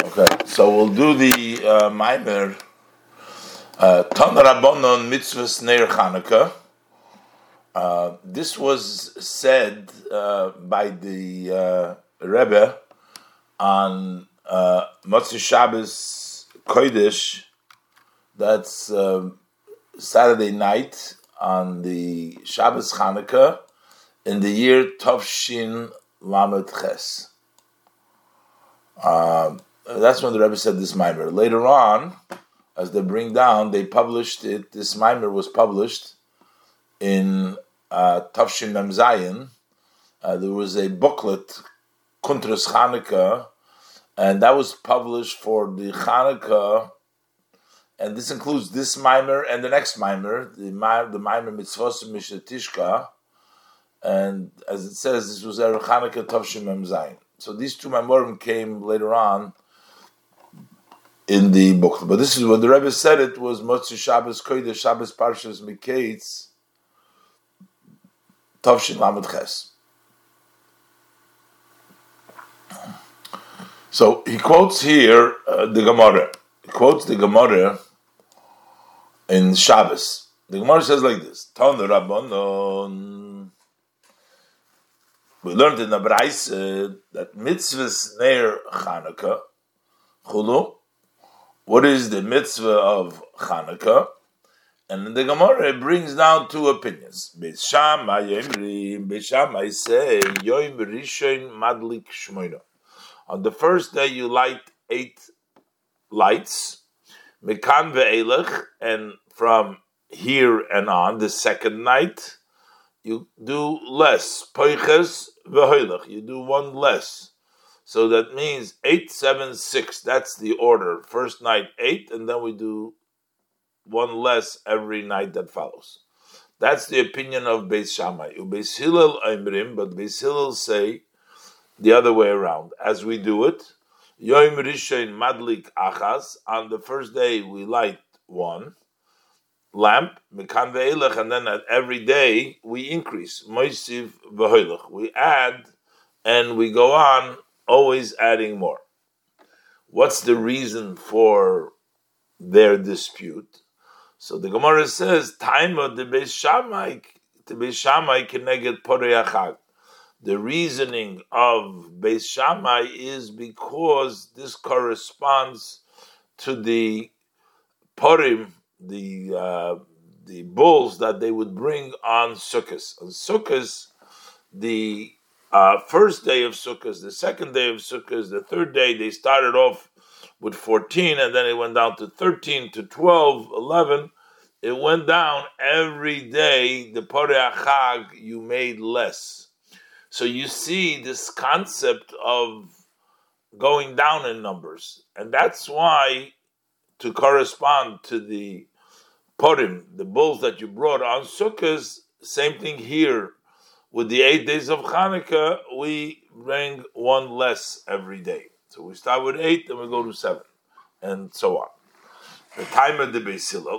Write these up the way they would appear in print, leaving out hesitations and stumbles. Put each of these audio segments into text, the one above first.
Okay, so we'll do the Maimer Tan Rabbanon Mitzvahs Neir Chanukah. This was said by the Rebbe on Motzei Shabbos Kodesh. That's Saturday night on the Shabbos Chanukah in the year Tovshin Lamed Ches. That's when the Rebbe said this Maimer. Later on, as they bring down, they published it. This Maimer was published in Tovshin Mem Zayin. There was a booklet, Kuntras Chanukah, and that was published for the Chanukah. And this includes this Maimer and the next Maimer, the Maimer Mitzvos Mishnah Tishka. And as it says, this was Erev Chanukah Tovshin Mem Zayin. So these two Maimorim came later on in the book. But this is what the Rebbe said. It was Motzei Shabbos Kodesh, Shabbos Parshas Miketz, Tovshin Lamed Ches. So he quotes here the Gemara. He quotes the Gemara in Shabbos. The Gemara says like this: Tan Rabbanon. We learned in the Braise that mitzvahs neir Chanukah, chulu. What is the mitzvah of Chanukah? And in the Gemara it brings down two opinions. Beis Shammai say Yom Rishon Madlik Shmoina. On the first day you light 8 lights, Mekan ve'elech, and from here and on, the second night, you do less. Poiches ve'hoilech, you do one less. So that means 8, 7, 6. That's the order. First night 8, and then we do one less every night that follows. That's the opinion of Beis Shammai. Beis Hillel Oimrim, but Beis Hillel say the other way around. As we do it, Yom Rishon Madlik Achas. On the first day we light one lamp, Mekan ve'elech, and then at every day we increase. Moisiv v'hoilech. We add and we go on, always adding more. What's the reason for their dispute? So the Gemara says, "Time of the Beis Shammai keneged porei hachag." The reasoning of Beis Shammai is because this corresponds to the Purim, the bulls that they would bring on Sukkot. On Sukkot, the first day of Sukkot, the second day of Sukkot, the third day, they started off with 14, and then it went down to 13, to 12, 11. It went down every day. The Porei HaChag, you made less. So you see this concept of going down in numbers. And that's why, to correspond to the Purim, the bulls that you brought on Sukkot, same thing here. With the 8 days of Chanukah, we bring one less every day. So we start with 8, then we go to 7, and so on. The time of the Beis Hillel.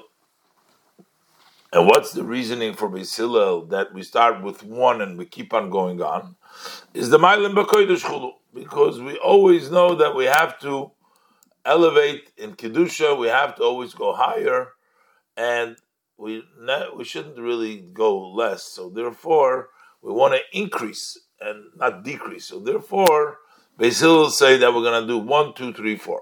And what's the reasoning for Beis Hillel that we start with 1 and we keep on going on? Is the Mailim B'Kodesh Chulu. Because we always know that we have to elevate in Kedusha, we have to always go higher, and we shouldn't really go less. So therefore, we want to increase and not decrease. So therefore, Beis Hillel say that we're going to do 1, 2, 3, 4,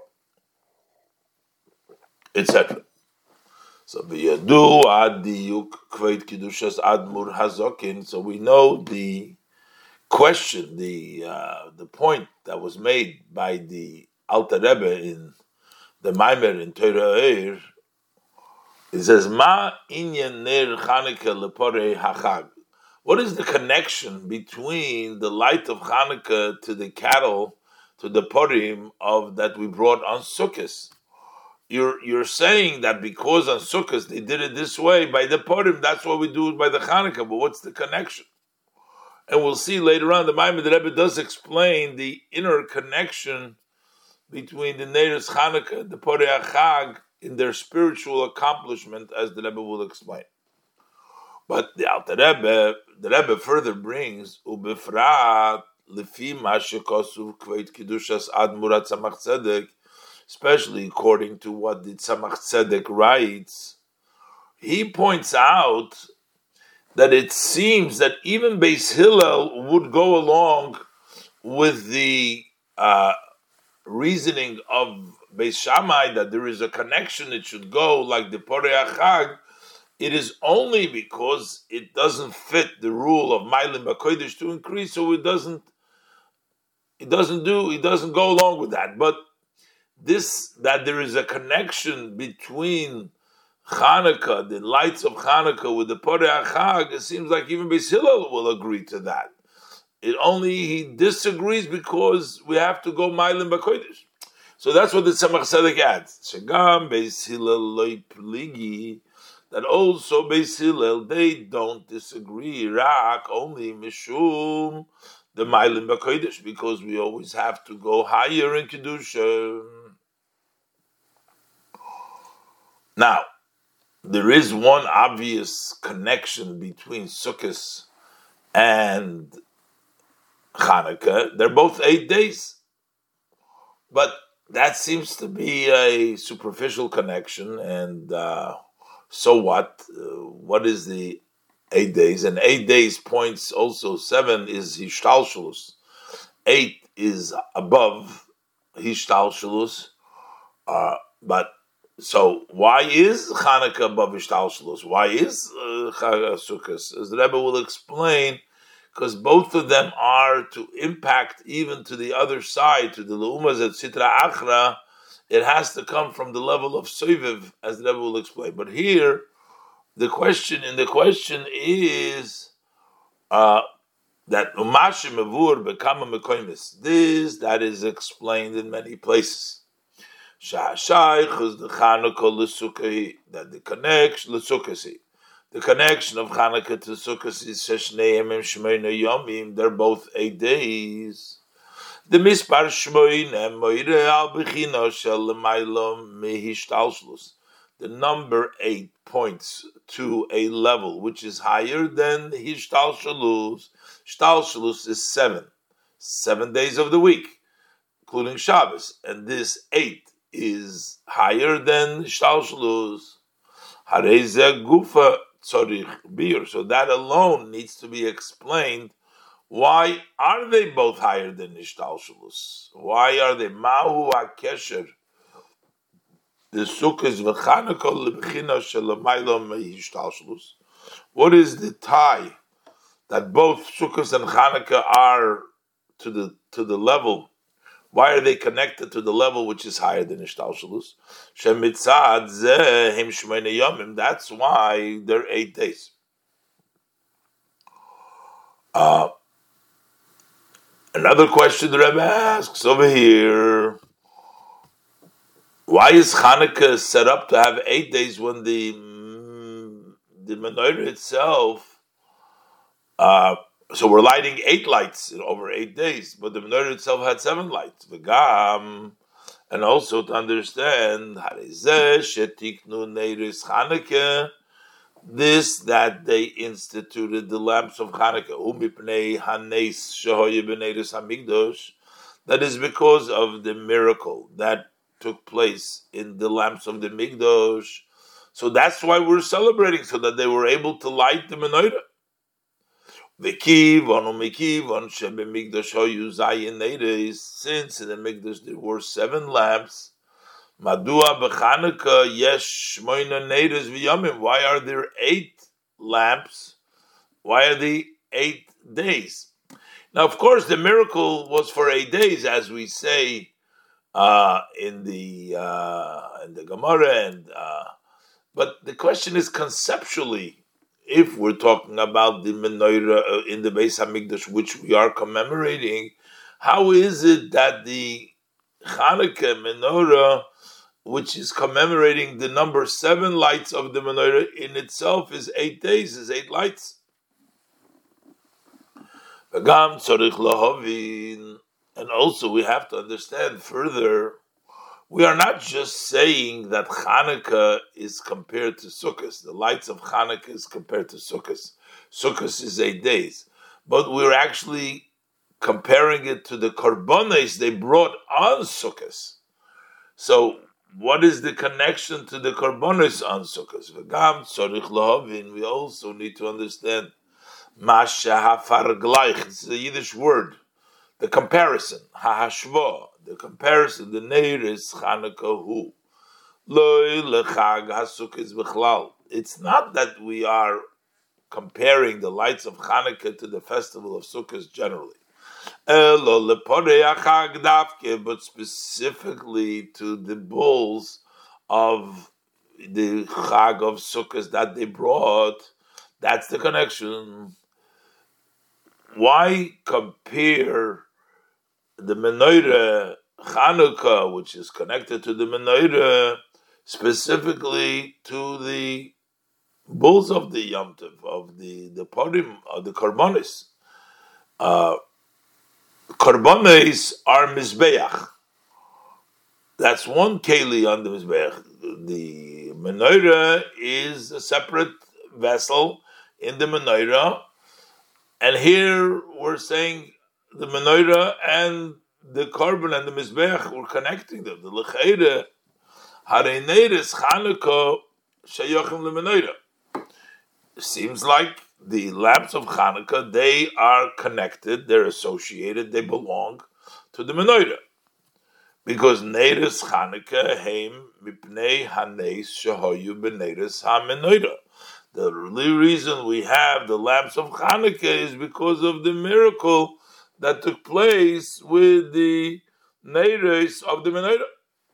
etc. So b'yadu ad diyuk kveit kedushas admur hazokin. So we know the question, the point that was made by the Alter Rebbe in the Maimer in Torah Eir. It says, "Ma inyan ner Chanukah leporei hachag." What is the connection between the light of Chanukah to the cattle, to the Purim of that we brought on Sukkot? You're saying that because on Sukkot they did it this way by the Purim, that's why we do it by the Chanukah. But what's the connection? And we'll see later on, the Maimer, the Rebbe does explain the inner connection between the Neiros Chanukah, the Porei HaChag, in their spiritual accomplishment, as the Rebbe will explain. But the Rebbe further brings, Ubefrat lefi ma shekosuv kveit kedushas ad murat tzamach tzedek, especially according to what the Tzemach Tzedek writes. He points out that it seems that even Beis Hillel would go along with the reasoning of Beis Shammai that there is a connection, it should go like the Porei HaChag. It is only because it doesn't fit the rule of Mailim B'Kodesh to increase, so it doesn't go along with that. But that there is a connection between Hanukkah, the lights of Hanukkah, with the Porei HaChag, it seems like even Beis Hillel will agree to that. He disagrees because we have to go Mailim B'Kodesh. So that's what the Tzemach Tzedek adds. Shegam Beis Hillel loy pligi, that also Beis Hillel, they don't disagree, Rak, only Mishum, the Mailim B'Kodesh, because we always have to go higher in Kedusha. Now, there is one obvious connection between Sukkot and Hanukkah. They're both 8 days. But that seems to be a superficial connection, and so what? What is the 8 days? And 8 days points also 7 is Hishtalshelus. 8 is above Hishtalshelus. But so why is Hanukkah above Hishtalshelus? Why is Sukkot? As the Rebbe will explain, because both of them are to impact even to the other side, to the Leumas at Sitra Achra. It has to come from the level of Soiviv, as the Rebbe will explain. But here, the question is that Umash Mevur Bekama Mekoimis. That is explained in many places. Sha'ashayich is the Chanukah l'Sukkah, that the connection l'Sukkah. The connection of Chanukah to Sukkot is Sheshneim and Shmoina Yomim. They're both 8 days. The Mispar Shmoina Moire Al Bechino Shel Lemailom Mehishtalshlus. The number 8 points to a level which is higher than Hishtalshlus. Shtalshlus is 7 days of the week, including Shabbos, and this 8 is higher than Shtalshlus. Hareze Gufa. So that alone needs to be explained. Why are they both higher than Nishtalshelus? Why are they Mahu HaKesher? The Sukkos v'Chanukah lebechina shelamaylo mehishtalshelus. What is the tie that both Sukkos and Chanukah are to the level? Why are they connected to the level which is higher than Ishtalshelus? Shemitzad zeh him shmeina yomim. That's why they're 8 days. Another question the Rebbe asks over here: why is Hanukkah set up to have 8 days when the menorah itself? So we're lighting 8 lights over 8 days, but the menorah itself had 7 lights. V'gam, and also to understand this, that they instituted the lamps of Hanukkah. That is because of the miracle that took place in the lamps of the Migdosh. So that's why we're celebrating, so that they were able to light the menorah. Since in the Mikdash there were 7 lamps, why are there 8 lamps? Why are they 8 days? Now, of course, the miracle was for 8 days, as we say in the Gemara, but the question is conceptually. If we're talking about the menorah in the Beis Hamikdash, which we are commemorating, how is it that the Chanukah menorah, which is commemorating the number 7 lights of the menorah, in itself is 8 days, is 8 lights? And also we have to understand further, we are not just saying that Hanukkah is compared to Sukkot. The lights of Hanukkah is compared to Sukkot. Sukkot is 8 days. But we're actually comparing it to the korbanos they brought on Sukkot. So, what is the connection to the korbanos on Sukkot? We also need to understand Masha hafargleich. It's a Yiddish word. The comparison, hahashva, the comparison, the neiris Chanukah hu. Loi lechag hasukis b'chlal. It's not that we are comparing the lights of Chanukah to the festival of Sukkot generally. But specifically to the bulls of the Chag of Sukkot that they brought. That's the connection. Why compare the menorah Chanukah, which is connected to the menorah, specifically to the bulls of the Yom Tov, of the Purim, of the Korbanos? Korbanos are Mizbeach. That's one keli on the Mizbeach. The menorah is a separate vessel in the menorah, and here we're saying the menorah and the korban and the Mizbeach, we're connecting them. The Lecheire, Harei Neiris Chanukah Sheyochim LeMenorah. Seems like the lamps of Chanukah, they are connected, they're associated, they belong to the menorah. Because Neiris Chanukah heim mipnei haneis shehoyu b'neiris ha-menorah. The reason we have the lamps of Chanukah is because of the miracle that took place with the neiris of the menorah.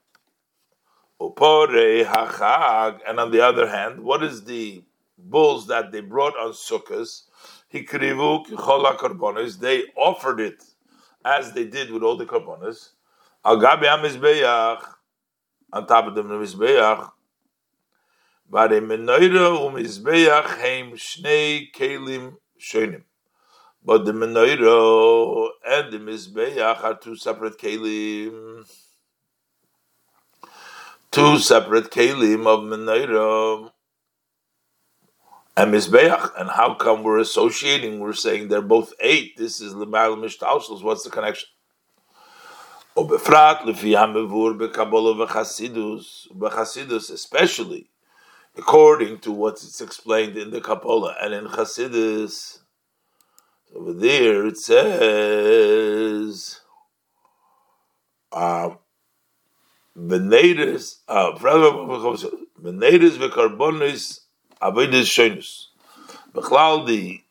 Upore hachag, and on the other hand, what is the bulls that they brought on Sukkot? Hikrivu kichol korbanos. They offered it as they did with all the korbanos. Al gabi hamizbeach, on top of the mizbeach. But a menorah umizbeach heim shnei kelim shonim. But the menorah and the mizbeach are two separate kelim. Two separate kelim of menorah and Mizbeach. And how come we're associating? We're saying they're both 8. This is L'mal Mishtalshus. What's the connection? Obefrat lefi hamevur bekabbalah v'chasidus, especially according to what is explained in the Kabbalah and in Chasidus. Over there it says Benedis v'karbonis avodas shonus. B'chlal, the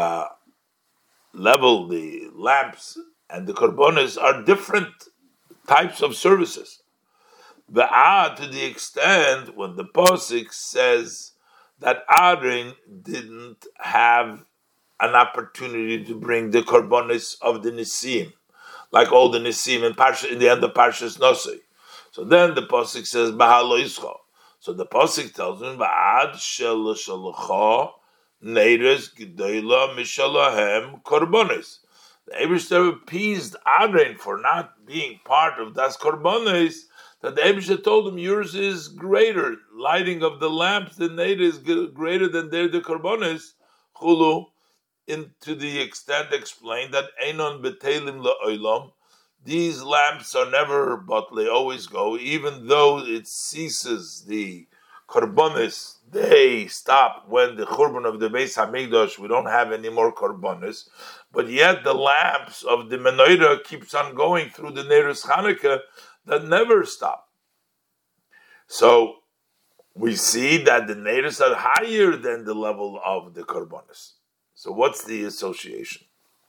level, the lamps and the karbonis are different types of services. V'ad, to the extent when the Pasuk says that Aaron didn't have an opportunity to bring the karbonis of the Nisim, like all the Nisim in the end of Parshas Nosei. So then the Pasuk says, Bahalo Yischo. So the Pasuk tells him, V'ad shel shalacha neiros gedola mishalahem korbanos. The Eibishter appeased Aaron for not being part of das korbanos, that the Eibishter told him, yours is greater. Lighting of the lamps, the neiros is greater than their the korbanos. Chulu, to the extent explained that Einon betelim la'olam, these lamps are never, but they always go, even though it ceases the korbanos, they stop when the churban of the Beis Hamikdash, we don't have any more korbanos, but yet the lamps of the menorah keeps on going through the Neiros Chanukah that never stop. So we see that the neiros are higher than the level of the korbanos. So what's the association?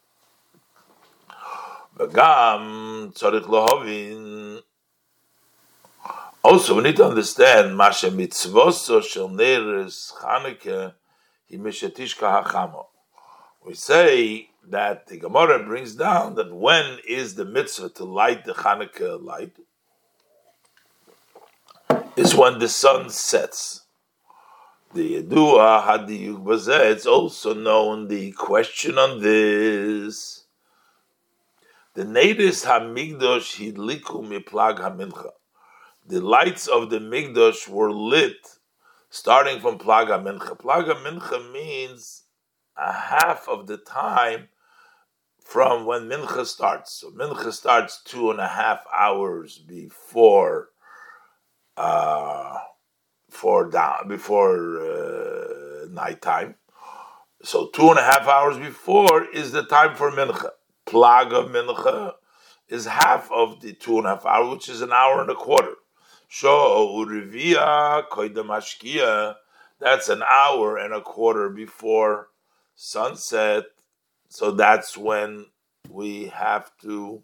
Also, we need to understand Masha mitzvoso shel neiros Chanukah hi mishatishka hachamo. We say that the Gemara brings down that when is the mitzvah to light the Chanukah light? Is when the sun sets. The Yedua Hadiyuk Bazeh, it's also known the question on this. The Neiris HaMikdosh Hidliku Miplag HaMincha. The lights of the Mikdosh were lit starting from Plag HaMincha. Plag HaMincha means a half of the time from when Mincha starts. So Mincha starts 2.5 hours before before nighttime. So 2.5 hours before is the time for mincha. Plag of mincha is half of the 2.5 hours, which is an hour and a quarter. Sho urivia koidem ashkia, that's an hour and a quarter before sunset. So that's when we have to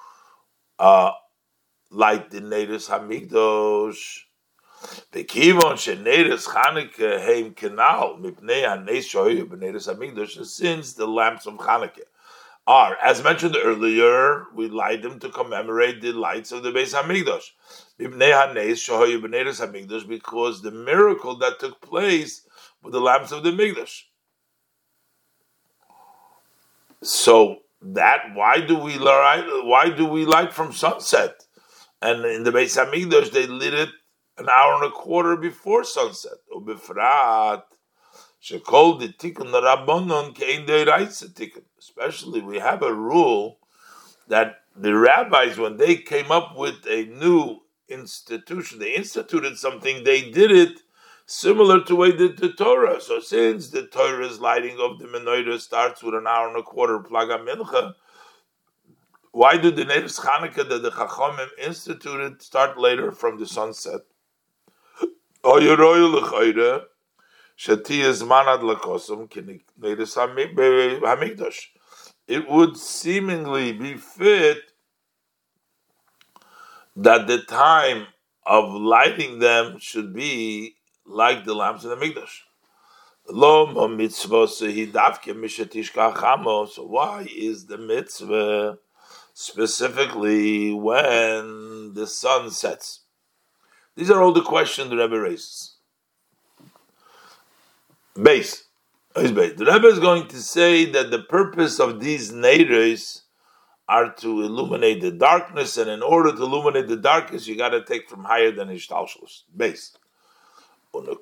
light the Neiros Hamikdosh. Bekivon sheNeiros Chanukah heim kenal mipnei haneis shoyu b'Neiros Hamikdosh. Since the lamps of Chanukah are, as mentioned earlier, we light them to commemorate the lights of the Beis Hamikdosh. Mipnei haneis shoyu b'Neiros Hamikdosh, because the miracle that took place with the lamps of the Mikdash. So why do we light from sunset? And in the Beis Hamikdash they lit it an hour and a quarter before sunset. Ubefrat shekol the tikkun rabbanon kein deiraisa tikkun. Especially, we have a rule that the rabbis, when they came up with a new institution, they instituted something. They did it similar to the way they did the Torah. So since the Torah's lighting of the menorah starts with an hour and a quarter plaga mincha, why do the Neiros Chanukah that the Chachamim instituted start later from the sunset? It would seemingly be fit that the time of lighting them should be like the lamps in the Mikdash. So why is the mitzvah specifically when the sun sets? These are all the questions the Rebbe raises. Base. The Rebbe is going to say that the purpose of these neiros are to illuminate the darkness, and in order to illuminate the darkness, you got to take from higher than Ishtalshlus. Base. The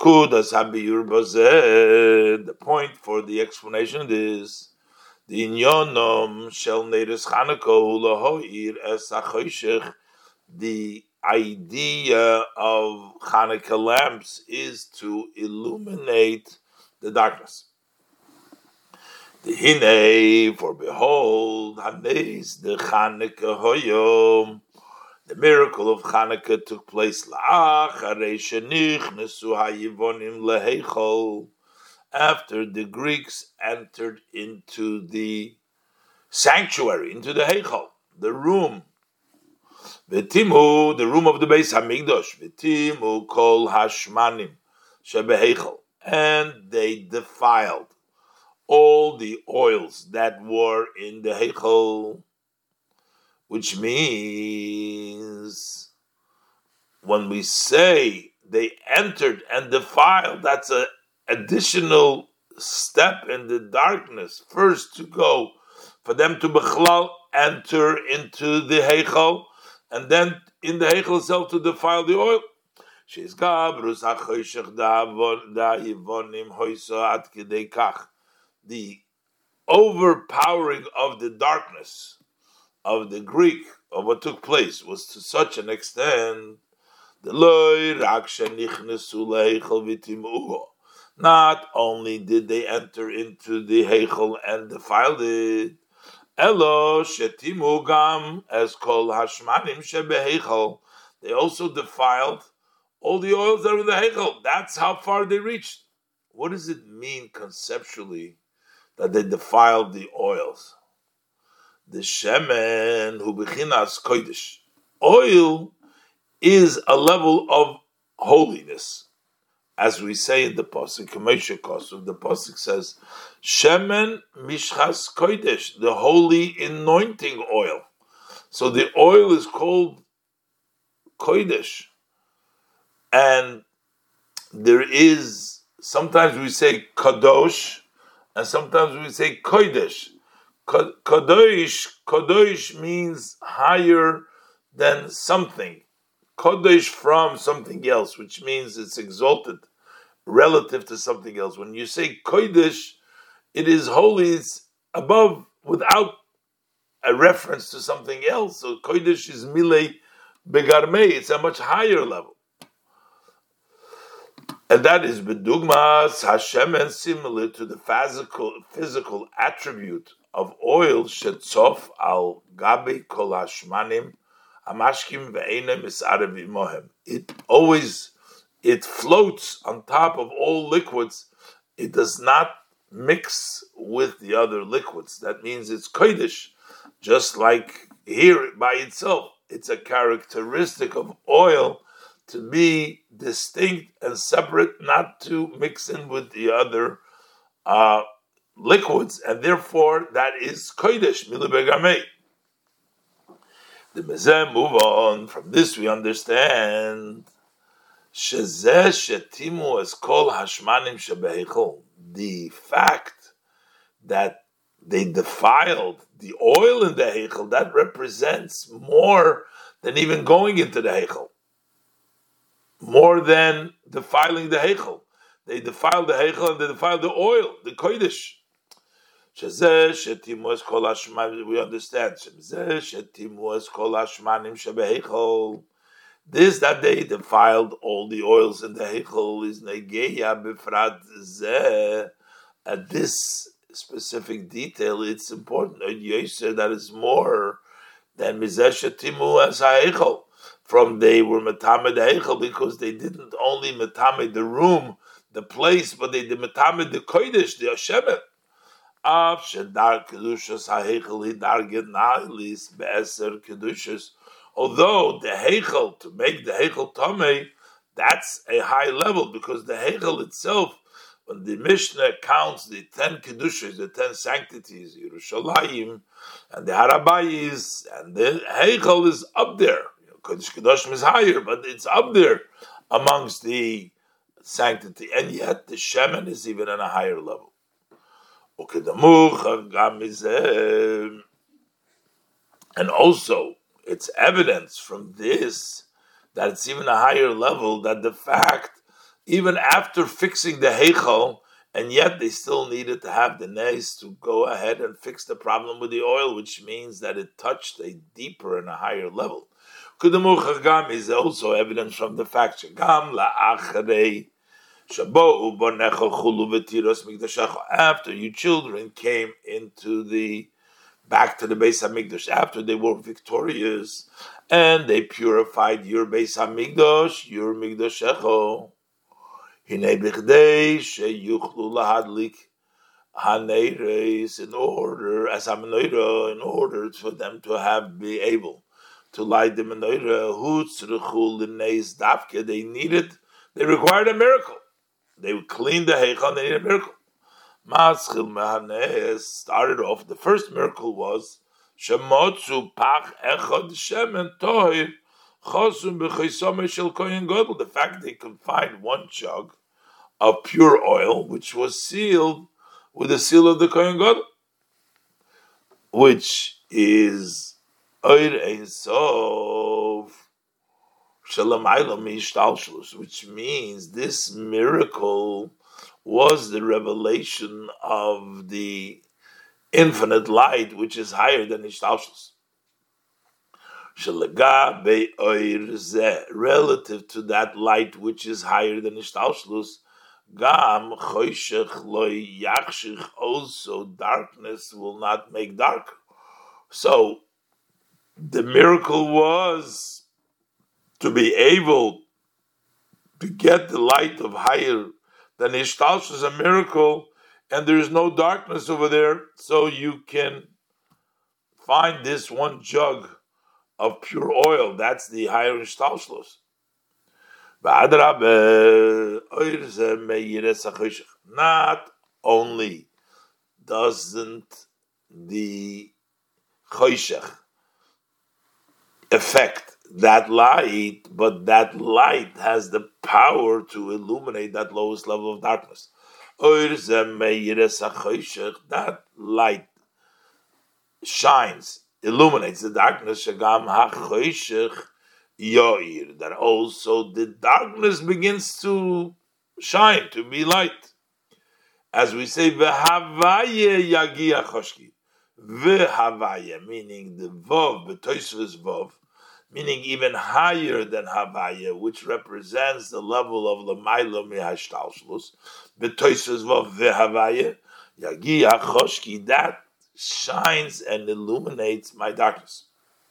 point for the explanation is the inyonom shel neiros Chanukah lahoir es hachoshech. The idea of Chanukah lamps is to illuminate the darkness. The hine, for behold, hanes the Chanukah hoyom. The miracle of Chanukah took place after the Greeks entered into the sanctuary, into the Heichal, the room. V'timu, the room of the Beis Hamikdash. V'timu kol hashmanim shebeheichal, and they defiled all the oils that were in the Heichal, which means when we say they entered and defiled, that's an additional step in the darkness. First to go, for them to bechlal, enter into the Heichal, and then in the Heichal itself to defile the oil. The overpowering of the darkness of the Greek, of what took place, was to such an extent, not only did they enter into the Heichal and defiled it, Elo shetimu gam as kol hashmanim shebeheichal. They also defiled all the oils that were in the Heichal. That's how far they reached. What does it mean conceptually that they defiled the oils? The shemen hu bechinas kodesh. Oil is a level of holiness, as we say in the pasuk. The pasuk says, "Shemen mishchas kodesh," the holy anointing oil. So the oil is called kodesh, and there is sometimes we say kadosh, and sometimes we say kodesh. Kadosh means higher than something. Kodesh from something else, which means it's exalted relative to something else. When you say kodesh, it is holy, it's above, without a reference to something else. So kodesh is milei begarmei, it's a much higher level. And that is bedugmas Hashemen, similar to the physical attribute of oil, shetzof al gabi kol hashmanim amashkim ve'enem isarev imohem. It floats on top of all liquids. It does not mix with the other liquids. That means it's kodesh, just like here by itself. It's a characteristic of oil to be distinct and separate, not to mix in with the other liquids, and therefore that is kodesh milibegamei. The mezeh move on. From this we understand shezeh shetimu es kol hashmanim shebeheichol. The fact that they defiled the oil in the heichel, that represents more than even going into the heichel. More than defiling the heichel. They defiled the heichel and they defiled the oil, the kodesh. We understand. This that they defiled all the oils in the heichel is negeya befrat zeh. At this specific detail, it's important. That is more than mizeh shetimu as heichel. From they were metamed heichel because they didn't only metamed the room, the place, but they did metamed the kodesh, the Hashemet. Av shedar kedushas ha'heichel hidarged na'lis be'eser kedushas. Although the heichel, to make the heichel tamei, that's a high level because the heichel itself, when the Mishnah counts the 10 kedushas, the 10 sanctities, Yerushalayim and the Harabayis, and the heichel is up there. Kodesh Kedoshim is higher, but it's up there amongst the sanctity, and yet the Shemen is even on a higher level. And also, it's evidence from this that it's even a higher level, that the fact, even after fixing the Heichel, and yet they still needed to have the Nes to go ahead and fix the problem with the oil, which means that it touched a deeper and a higher level. Kudamuchagam is also evidence from the fact Shagam la'acharei shabohu bonechel chulu v'tiros mikdashecha. After you children came back to the Beis Hamikdash, after they were victorious and they purified your Beis Hamikdash, your mikdashecha, hinei bichdei sheyuchlu lahadlik haneires, in order as hamenoira, in order for them to be able to light the menorah, they required a miracle. They would clean the heichal and they needed a miracle. Started off, the first miracle was the fact they could find one jug of pure oil, which was sealed with the seal of the Kohen Gadol, which is Oir Ein Sof Shalamayla Mishtalshlus, which means this miracle was the revelation of the infinite light, which is higher than Ishtalshlus. Shalaga Be Oir Zeh, relative to that light which is higher than Ishtalshlus, Gam Choshech Lo Yachshich, also darkness will not make darker. So the miracle was to be able to get the light of higher than Ishtalsh is a miracle, and there is no darkness over there, so you can find this one jug of pure oil. That's the higher Ishtalshlos. Not only doesn't the choshech affect that light, but that light has the power to illuminate that lowest level of darkness. That light shines, illuminates the darkness. That also the darkness begins to shine, to be light. As we say, v'havaye yagia choshki. V'havaye, meaning the vav, b'toisves vav, meaning even higher than Havaya, which represents the level of Lamaila Mihashtalshlus, B'toises Vav V'Havaya, Yagia Choshki, that shines and illuminates my darkness.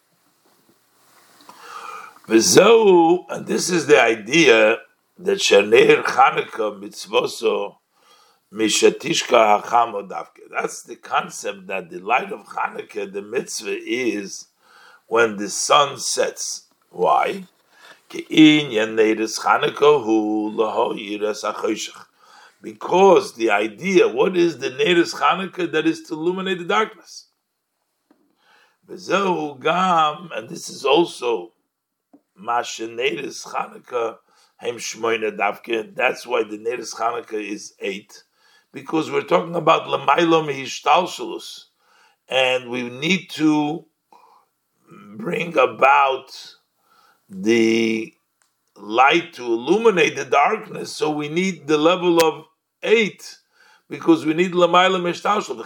V'zeu, and this is the idea that Shaner Chanukah mitzvoso mishatishka hachamo davke. That's the concept that the light of Chanukah, the mitzvah, is when the sun sets. Why? Because the idea, what is the Neiris Chanukah? That is to illuminate the darkness. And this is also Masha Neiris Chanukah Hem Shmoyne Davke. That's why the Neiris Chanukah is 8, because we're talking about Lamailo Mehishtalshelus, and we need to bring about the light to illuminate the darkness. So we need the level of 8, because we need Lamailo Mehishtalshelus.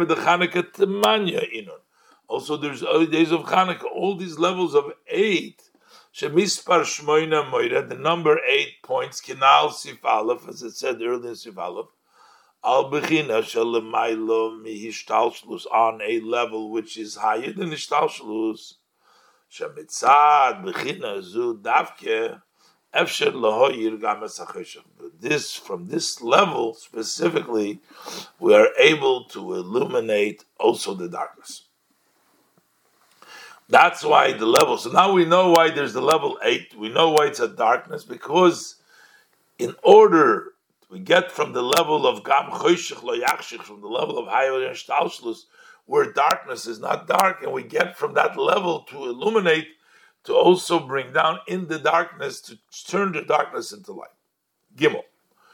Also, there's early days of Chanukah. All these levels of 8. Shemispar Shmoina Moira, the number 8 points, Kinal Sif Aleph, as it said earlier in Sif Aleph, Al Bechina Shalemailo Mihishtalshlus, on a level which is higher than Ishtalshlus. Shemitzad Bechina Zu Davke Efsher Lahoyir Gamas HaCheshach. This, from this level specifically, we are able to illuminate also the darkness. That's why the level. So now we know why there's the level 8. We know why it's a darkness, because in order we get from the level of Gam Choshech Lo Yachshich, from the level of Hayor and Shtalshlus, where darkness is not dark, and we get from that level to illuminate, to also bring down in the darkness, to turn the darkness into light. Gimel.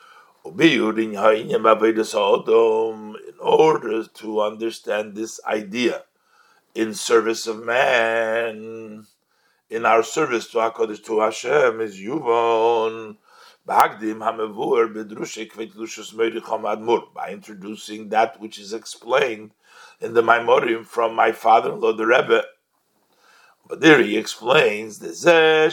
In order to understand this idea, in service of man, in our service to HaKadosh, to Hashem, is Yuvon, by introducing that which is explained in the Maimorim from my father-in-law, the Rebbe. But there he explains, this that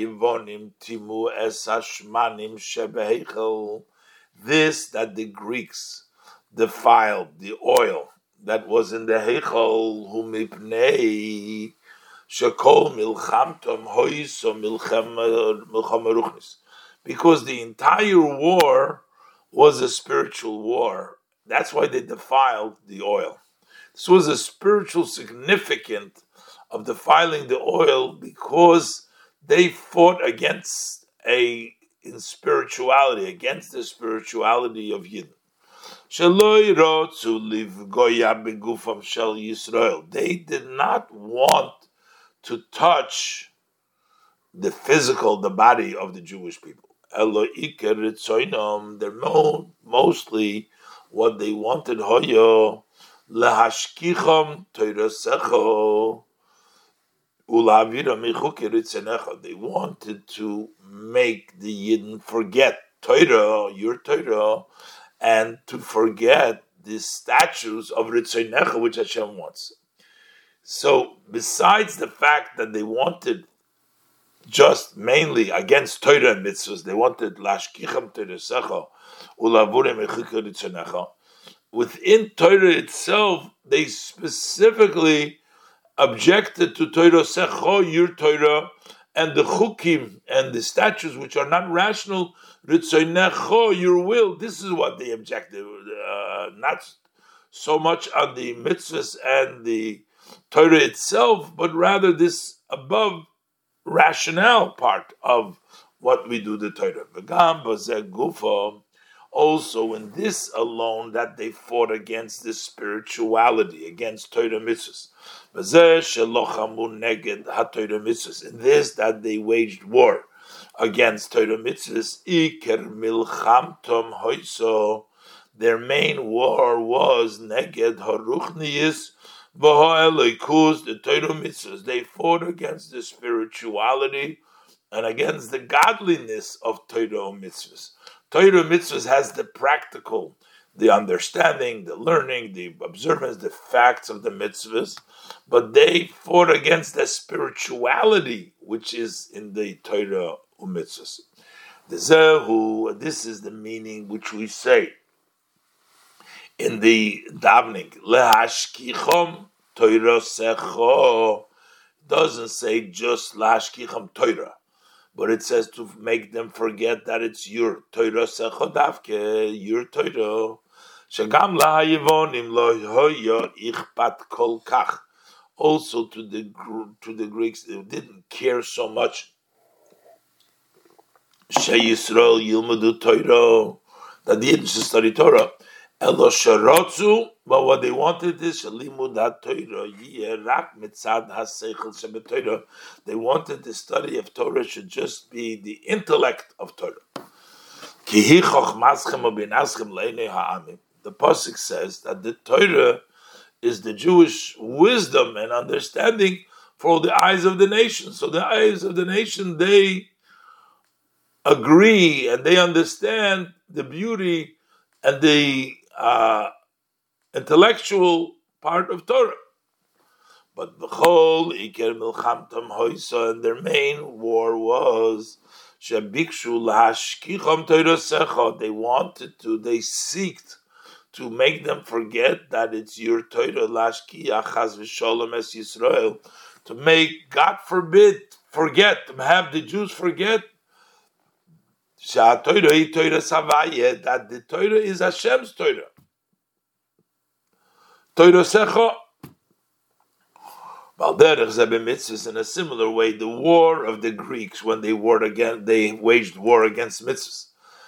the Greeks defiled the oil that was in the Heichal, humipnei shekol milchamtom hoiso milchama ruchnis, because the entire war was a spiritual war. That's why they defiled the oil. This was a spiritual significance of defiling the oil, because they fought against in spirituality, against the spirituality of Yidden. They did not want to touch the physical, the body of the Jewish people. They're mostly what they wanted. They wanted to make the Yidden forget Torah, your Torah, and to forget the statues of Ritzonecha, which Hashem wants. So, besides the fact that they wanted just mainly against Torah and mitzvahs, they wanted Lashkicham Torah Ulavurem Echika Ritzonecha. Within Torah itself, they specifically objected to Torah Secho, your Torah, and the chukim and the statutes which are not rational, Ritzonecho, your will. This is what they objected, not so much on the mitzvahs and the Torah itself, but rather this above rationale part of what we do the Torah. V'gam b'zeh gufa, also in this alone that they fought against this spirituality, against Torah mitzvahs. B'zeh shelochamu neged ha-Torah mitzvahs, in this that they waged war against Torah mitzvahs. Iker milchamtom hoiso, their main war was neged haruchniyis v'ha'elokus, the Torah mitzvahs. They fought against the spirituality and against the godliness of Torah mitzvahs. Torah mitzvahs has the practical, the understanding, the learning, the observance, the facts of the mitzvahs, but they fought against the spirituality which is in the Torah u'mitzvahs. This is the meaning which we say in the davening. Lehashkichom Torah secho doesn't say just lehashkichom Torah, but it says to make them forget that it's your Torah secho davke, your Torah. Shagam lahayivonim lo hoya ichpat kol kach. Also to the Greeks, they didn't care so much. Sheyisrael yilmadu Torah, that they didn't study Torah. Elo sharotzu, but what they wanted is shalimudat Torah yirak mitzad haseichel shebetoira. They wanted the study of Torah should just be the intellect of Torah. Kihi chochmaschem ubinaschem leinei ha'amim. The pasuk says that the Torah is the Jewish wisdom and understanding for the eyes of the nation. So the eyes of the nation, they agree and they understand the beauty and the intellectual part of Torah. But b'chol iker milchamtam hoisa, and their main war was shebikshu lahashkicham Torah secha. They seeked to make them forget that it's your Torah lashkiach chas v'sholem es Yisrael, to make, God forbid, forget, to have the Jews forget that the Torah is Hashem's Torah. Torah secha. In a similar way, the war of the Greeks, when they waged war against mitzvahs.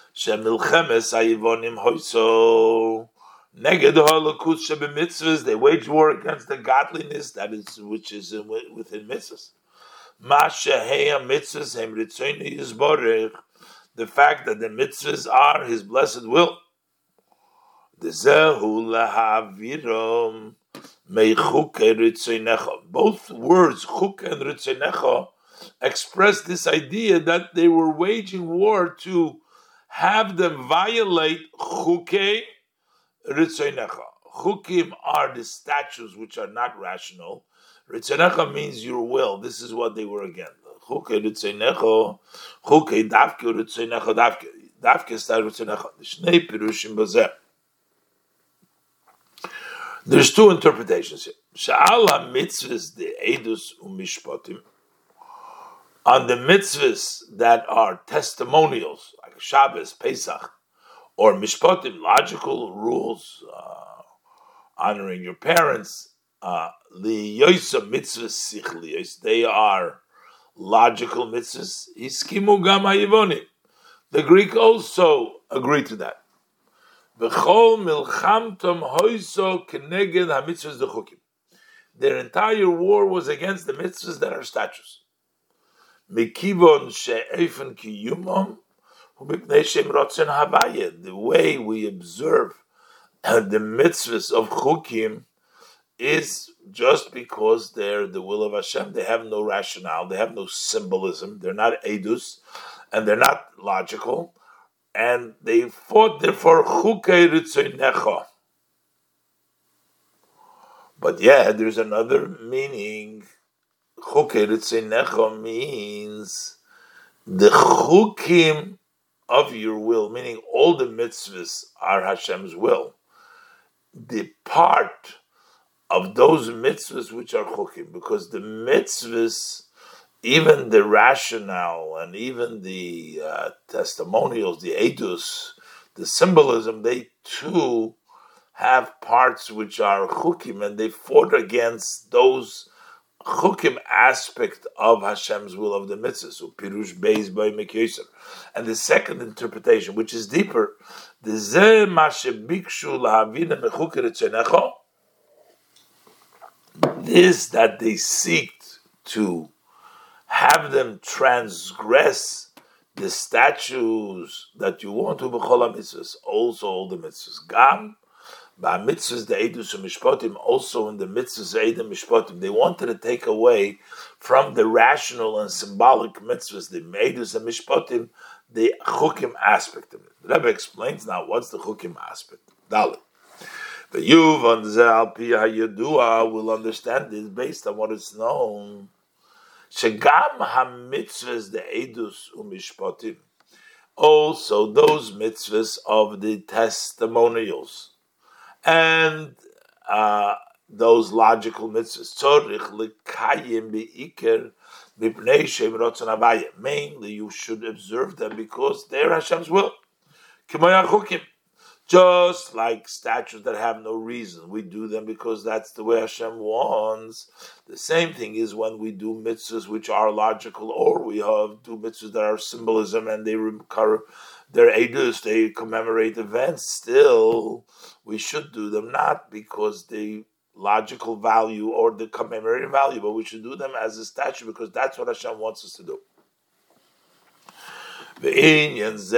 They waged war against the godliness which is within mitzvahs. The fact that the mitzvahs are His blessed will. Both words, chuk and ritzonecha, express this idea that they were waging war to have them violate chukei ritzonecha. Chukim are the statutes which are not rational. Ritzonecha means your will. This is what they were against. Chukei ritzonecha, chukei davke ritzonecha davke. Davke start ritzonecha. Shnei pirushim bazeh. There's two interpretations here. Sha'ala mitzvahs the edus umishpatim. On the mitzvahs that are testimonials, like Shabbos, Pesach, or mishpatim, logical rules, honoring your parents, liyoisa mitzvahs sichliyos, they are logical mitzvahs. Hiskimu gam hayivonim. The Greek also agreed to that. Their entire war was against the mitzvahs that are statutes. The way we observe the mitzvahs of chukim is just because they're the will of Hashem. They have no rationale, they have no symbolism, they're not edus, and they're not logical. And they fought therefore chukei ritzonecha. But yeah, there's another meaning. Chukei ritzonecha means the chukim of your will, meaning all the mitzvahs are Hashem's will. The part of those mitzvahs which are chukim, because the mitzvahs, even the rationale and even the testimonials, the edus, the symbolism, they too have parts which are chukim, and they fought against those chukim aspect of Hashem's will of the mitzvah. So pirush beis by mekyoser. And the second interpretation, which is deeper, the zeh mashebikshu lahavina mechukei ritzonecha, this that they seek to have them transgress the statutes that you want to b'chol mitzvahs, also all the mitzvahs. Gam b'mitzvahs the edus u'mishpatim, also in the mitzvahs edus mishpatim, they wanted to take away from the rational and symbolic mitzvahs, the edus and mishpatim, the chukim aspect of it. The Rebbe explains now what's the chukim aspect. Dalit. The Yuvan Zal Pia Yadua will understand this based on what is known. Shegam ha-mitzvahs the edus umishpatim. Also, those mitzvahs of the testimonials and those logical mitzvahs. Tzorich lekayim be'iker mipnei shem rotzon havaya. Mainly, you should observe them because they are Hashem's will. K'moy hachukim. Just like statutes that have no reason, we do them because that's the way Hashem wants. The same thing is when we do mitzvahs which are logical, or we do mitzvahs that are symbolism and they're edus, they commemorate events. Still, we should do them not because the logical value or the commemorating value, but we should do them as a statute because that's what Hashem wants us to do. And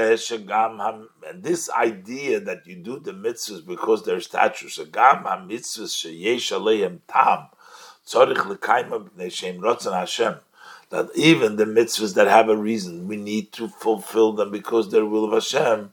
this idea that you do the mitzvahs because they're statutes, that even the mitzvahs that have a reason, we need to fulfill them because they're will of Hashem.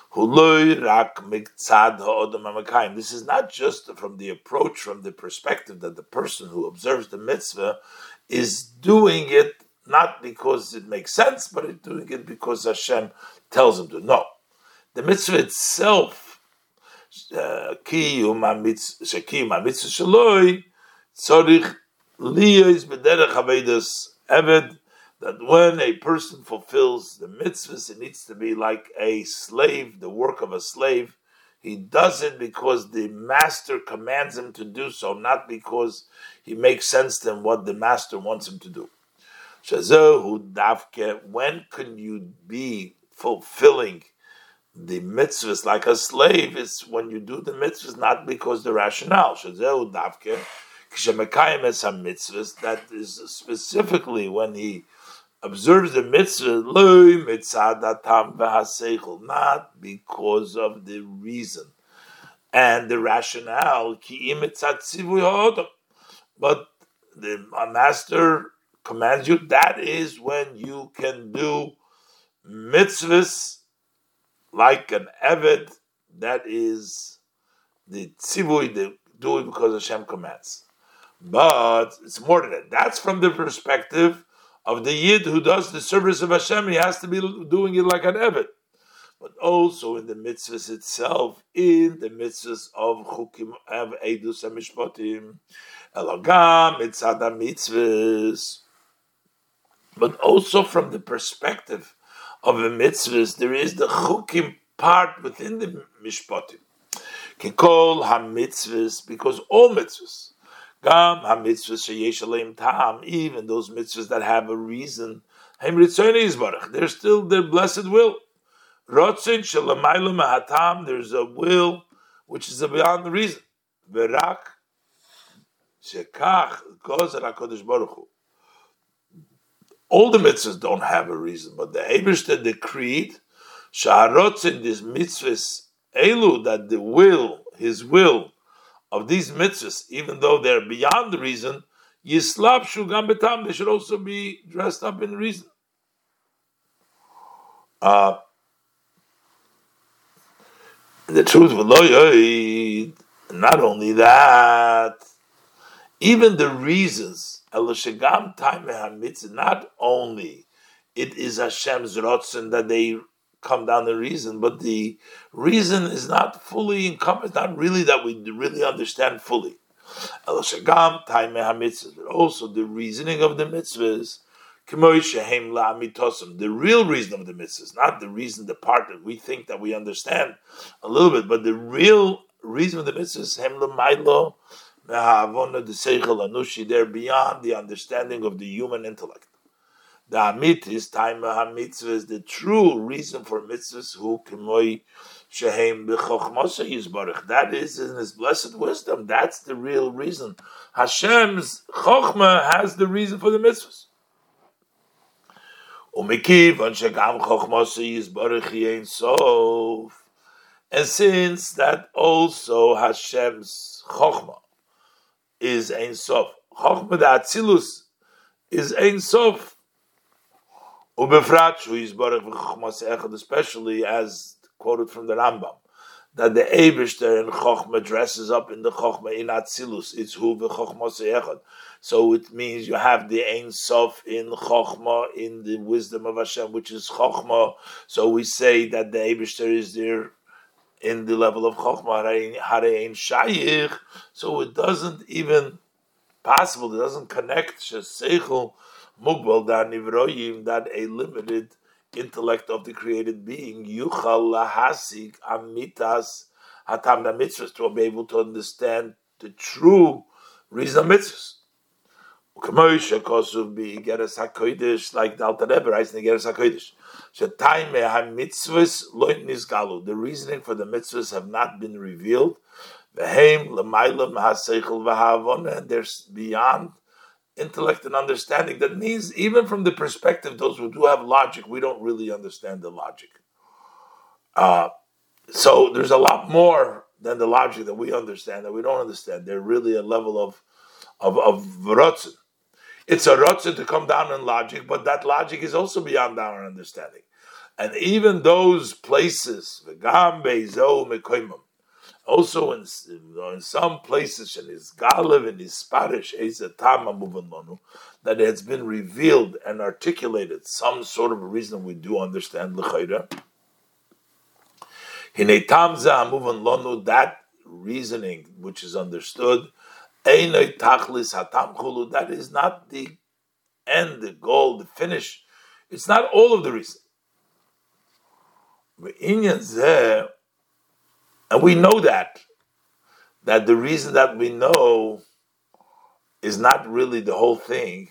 This is not just from the approach, from the perspective that the person who observes the mitzvah is doing it not because it makes sense, but it's doing it because Hashem tells him to. No. The mitzvah itself, that when a person fulfills the mitzvahs, it needs to be like a slave, the work of a slave. He does it because the master commands him to do so, not because he makes sense to him what the master wants him to do. When can you be fulfilling the mitzvahs like a slave? Is when you do the mitzvahs not because the rationale. That is specifically when he observes the mitzvah, not because of the reason and the rationale. But the master commands you. That is when you can do mitzvahs like an eved. That is the tzivui, the doing because Hashem commands. But it's more than that. That's from the perspective of the yid who does the service of Hashem. He has to be doing it like an eved. But also in the mitzvahs itself, in the mitzvahs of chukim, of edus and mishpatim, elagam mitzad mitzvahs. But also from the perspective of the mitzvahs, there is the chukim part within the mishpatim. Kikol ha-mitzvahs, because all mitzvahs, gam ha-mitzvahs sheyesh aleim ta'am, even those mitzvahs that have a reason, heim ritzonei yisbarach, they're blessed will. Rotzin shelamayla mahatam, there's a will which is beyond the reason. Verak shekach gozer HaKadosh Baruch Hu. All the mitzvahs don't have a reason, but the Eibishter decreed, Shaharotzin, this mitzvahs, Elu, that the will, his will of these mitzvahs, even though they're beyond the reason, Yislab Shugam Betam, they should also be dressed up in reason. The truth, not only that, even the reasons, not only it is Hashem's rotzen that they come down the reason, but the reason is not fully encompassed, not really that we really understand fully. But also the reasoning of the mitzvahs, the real reason of the mitzvahs, not the reason, the part that we think that we understand a little bit, but the real reason of the mitzvahs, they're beyond the understanding of the human intellect. The amit is time mitzvahs, the true reason for mitzvahs, who k'moy shehem b'chochmasa yisbarach. That is in His blessed wisdom. That's the real reason. Hashem's chochma has the reason for the mitzvahs. Umekivan shegam chochmasa yisbarach yein sof. And since that also Hashem's chochma is Ein Sof. Chochmah da Atzilus is Ein Sof. Ubefrat shu yisbarach v'chochmas echad, especially as quoted from the Rambam, that the Eibishter in Chochmah dresses up in the Chochmah in Atzilus. It's Hu v'Chochmah Seyechad. So it means you have the Ein Sof in Chochmah, in the wisdom of Hashem, which is Chochmah. So we say that the Eibishter is there in the level of Chochmah, Harei Ein Shayich. So it doesn't even possible, it doesn't connect Sheseichel Mugbal da Nivroyim, that a limited intellect of the created being, Yuchal Lahasik Amitas Hatam da Mitzvahs, to be able to understand the true reason of mitzvahs. U'kamoisha Kosuv be Geras HaKodesh, like the Alter Rebbe writes in the Geras HaKodesh. Shetaime HaMitzvahs Loit Nizgalu. The reasoning for the mitzvahs have not been revealed. V'heim L'maylam HaSeichel V'Havon, and there's beyond intellect and understanding. That means even from the perspective, those who do have logic, we don't really understand the logic. So there's a lot more than the logic that we understand, that we don't understand. They're really a level of rotzen. It's a rotzen to come down in logic, but that logic is also beyond our understanding. And even those places, v'gam beizou mekoimim, also in some places, in his Galev, in his Sparish, that it has been revealed and articulated some sort of a reason we do understand l'chayra. That reasoning which is understood, that is not the end, the goal, the finish. It's not all of the reason. And we know that the reason that we know is not really the whole thing.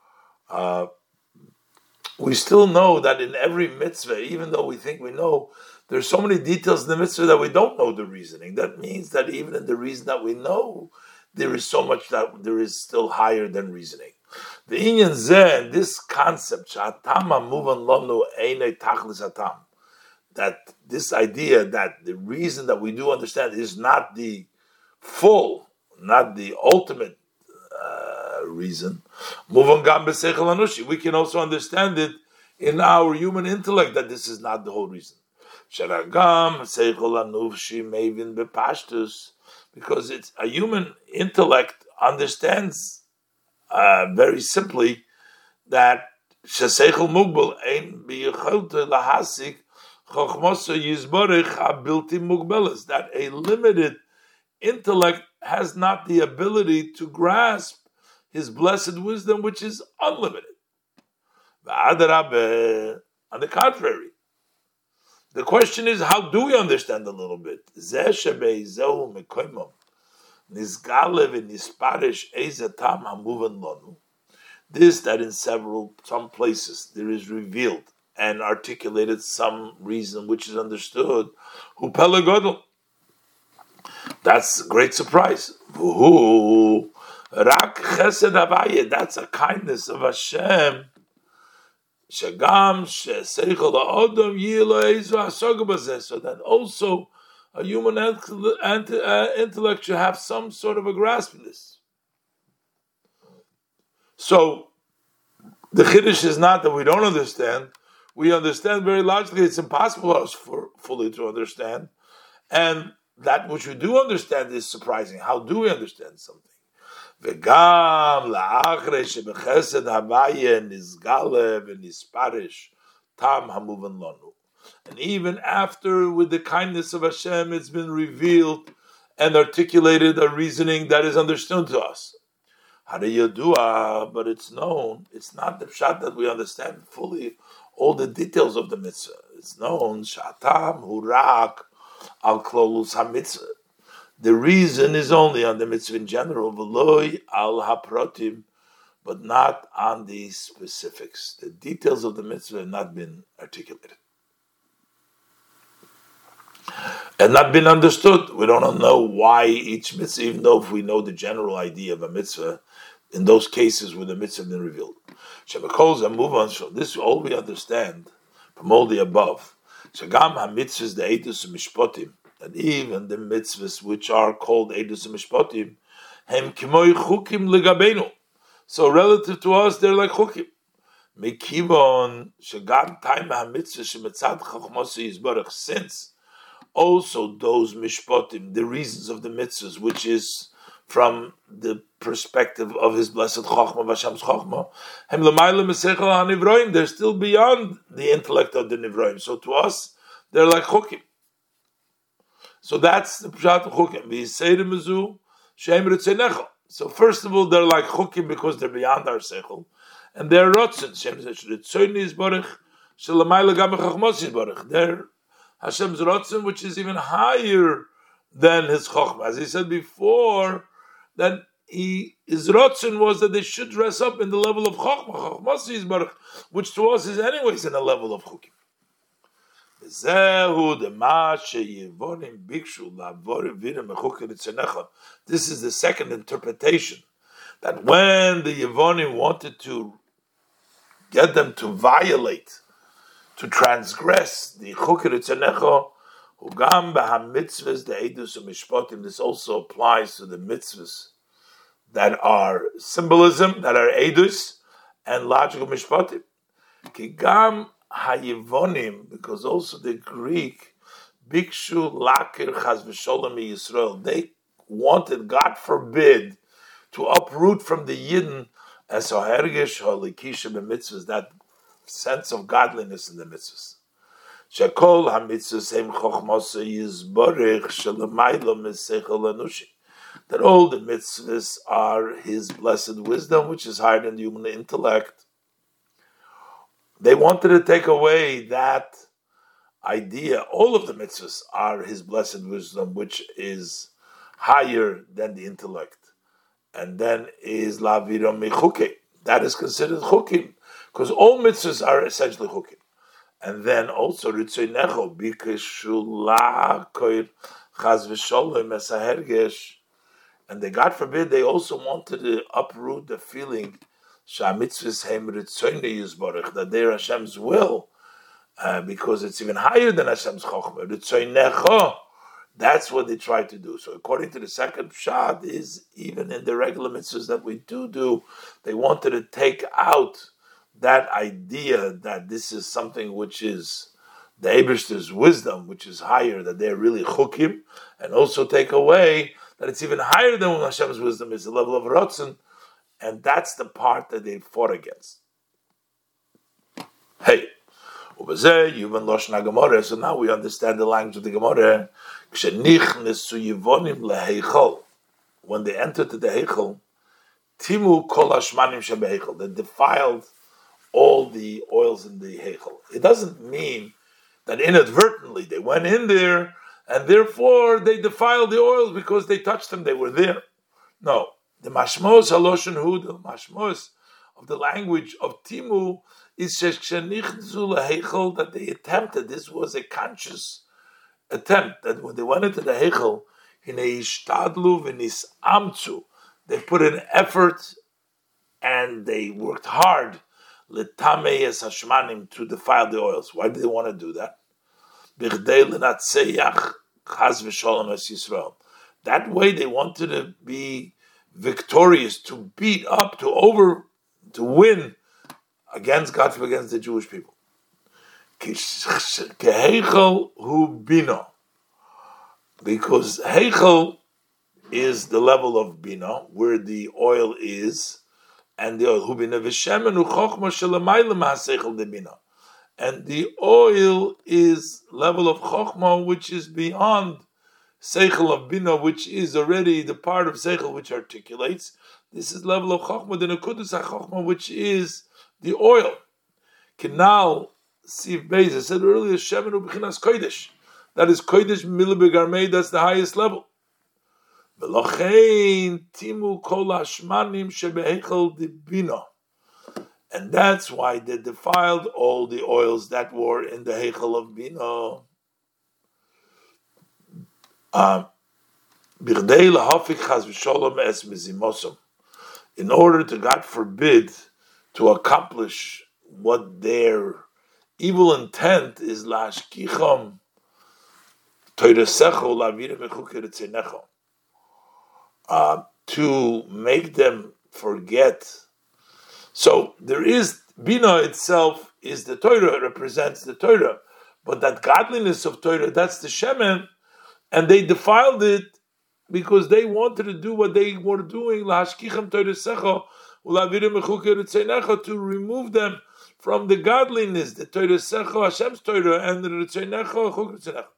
We still know that in every mitzvah, even though we think we know, there's so many details in the mitzvah that we don't know the reasoning. That means that even in the reason that we know, there is so much that there is still higher than reasoning. The inyan zeh, this concept, that this idea that the reason that we do understand is not the full, not the ultimate reason. We can also understand it in our human intellect that this is not the whole reason. Because it's a human intellect understands very simply that that a limited intellect has not the ability to grasp his blessed wisdom, which is unlimited. On the contrary, the question is, how do we understand a little bit? This, that in some places there is revealed and articulated some reason which is understood. That's a great surprise. That's a kindness of Hashem. So that also a human intellect should have some sort of a grasp of this. So the chiddush is not that we don't understand. We understand very logically. It's impossible for us fully to understand. And that which we do understand is surprising. How do we understand something? And even after, with the kindness of Hashem, it's been revealed and articulated a reasoning that is understood to us. But it's known. It's not the pshat that we understand fully all the details of the mitzvah. It's known. Shatam hurak al klolus hamitzvah. The reason is only on the mitzvah in general, v'loi al haprotim, but not on the specifics. The details of the mitzvah have not been articulated and not been understood. We don't know why each mitzvah, even though if we know the general idea of a mitzvah, in those cases where the mitzvah has been revealed. Shebekol move on. So this all we understand from all the above. Shagam ha-mitzvahs the edus mishpotim. That even the mitzvahs which are called edus mishpotim, hem kimoi chukim legabenu. So relative to us, they're like chukim. Mekivon shagam time ha-mitzvah shemitzad chachmosi yizbarach. Since also those mishpatim, the reasons of the mitzvahs, which is from the perspective of his blessed Chochmah, Hashem's Chochmah, they're still beyond the intellect of the Nivroim. So to us, they're like Chukim. So that's the Pshat of Chukim. So first of all, they're like Chukim because they're beyond our Seichel. And they're Rotzen. They're Hashem's Rotzen, which is even higher than his Chochmah. As he said before, that his Rotzen was that they should dress up in the level of Chochmah, which to us is anyways in a level of Chukim. This is the second interpretation, that when the Yevonim wanted to get them to violate, to transgress the Chukei Ritzonecha, Ugam b'hamitzvahs the edus u'mishpatim. This also applies to the mitzvahs that are symbolism, that are edus and logical mishpatim. Kigam hayevonim, because also the Greek bikshu lakir chas v'sholem Yisrael. They wanted, God forbid, to uproot from the Yidden as hahergish halikisha b'mitzvahs, that sense of godliness in the mitzvahs. Shekol hamitzvahs hem chochmasa yizborich shelamaylo miseichel anushi. That all the mitzvahs are his blessed wisdom, which is higher than the human intellect. They wanted to take away that idea. All of the mitzvahs are his blessed wisdom, which is higher than the intellect. And then is laviram mechuke. That is considered chukim, because all mitzvahs are essentially chukim. And then also ritzonecho bikeshula koir chaz v'sholem esahergesh. And they, God forbid, they also wanted to uproot the feeling that they're Hashem's will, because it's even higher than Hashem's chokhmah. That's what they tried to do. So according to the second pshat, is even in the regular mitzvahs that we do, they wanted to take out that idea that this is something which is the Eibishter's wisdom, which is higher, that they're really chukim, and also take away that it's even higher than Hashem's wisdom is the level of Rotzen, and that's the part that they fought against. Hey, so now we understand the language of the Gemara. When they entered the Heichel, Timu kol hashmanim shebeheichel, they defiled all the oils in the Heichel. It doesn't mean that inadvertently they went in there and therefore they defiled the oils because they touched them, they were there. No. The mashmos haloshen hu, the mashmos of the language of Timu is that they attempted, this was a conscious attempt, that when they went into the Heichel, they put in effort and they worked hard to defile the oils. Why did they want to do that? That way they wanted to be victorious, to beat up, to win against the Jewish people. Because Heichel is the level of Bina, where the oil is, and the oil and the oil is level of Chochmah, which is beyond Seichel of Bina, which is already the part of Seichel which articulates. This is level of Chochmah, the Nekudus HaChochmah, which is the oil. Kinal Siv Beis, I said earlier, Shemen U'B'chinas Kodesh. That is Kodesh Mila B'Garmei, that's the highest level. V'lochein Timu Kol Hashmanim Shebeheichel D'Bina. And that's why they defiled all the oils that were in the Heichel of Bina. In order to, God forbid, to accomplish what their evil intent is, to make them forget. So there is Bina itself is the Torah, it represents the Torah, But that godliness of Torah, that's the Shemen, and they defiled it because they wanted to do what they were doing, to remove them from the godliness, the Torah Secha, Hashem's Torah, and the Ritzenecha, Chuk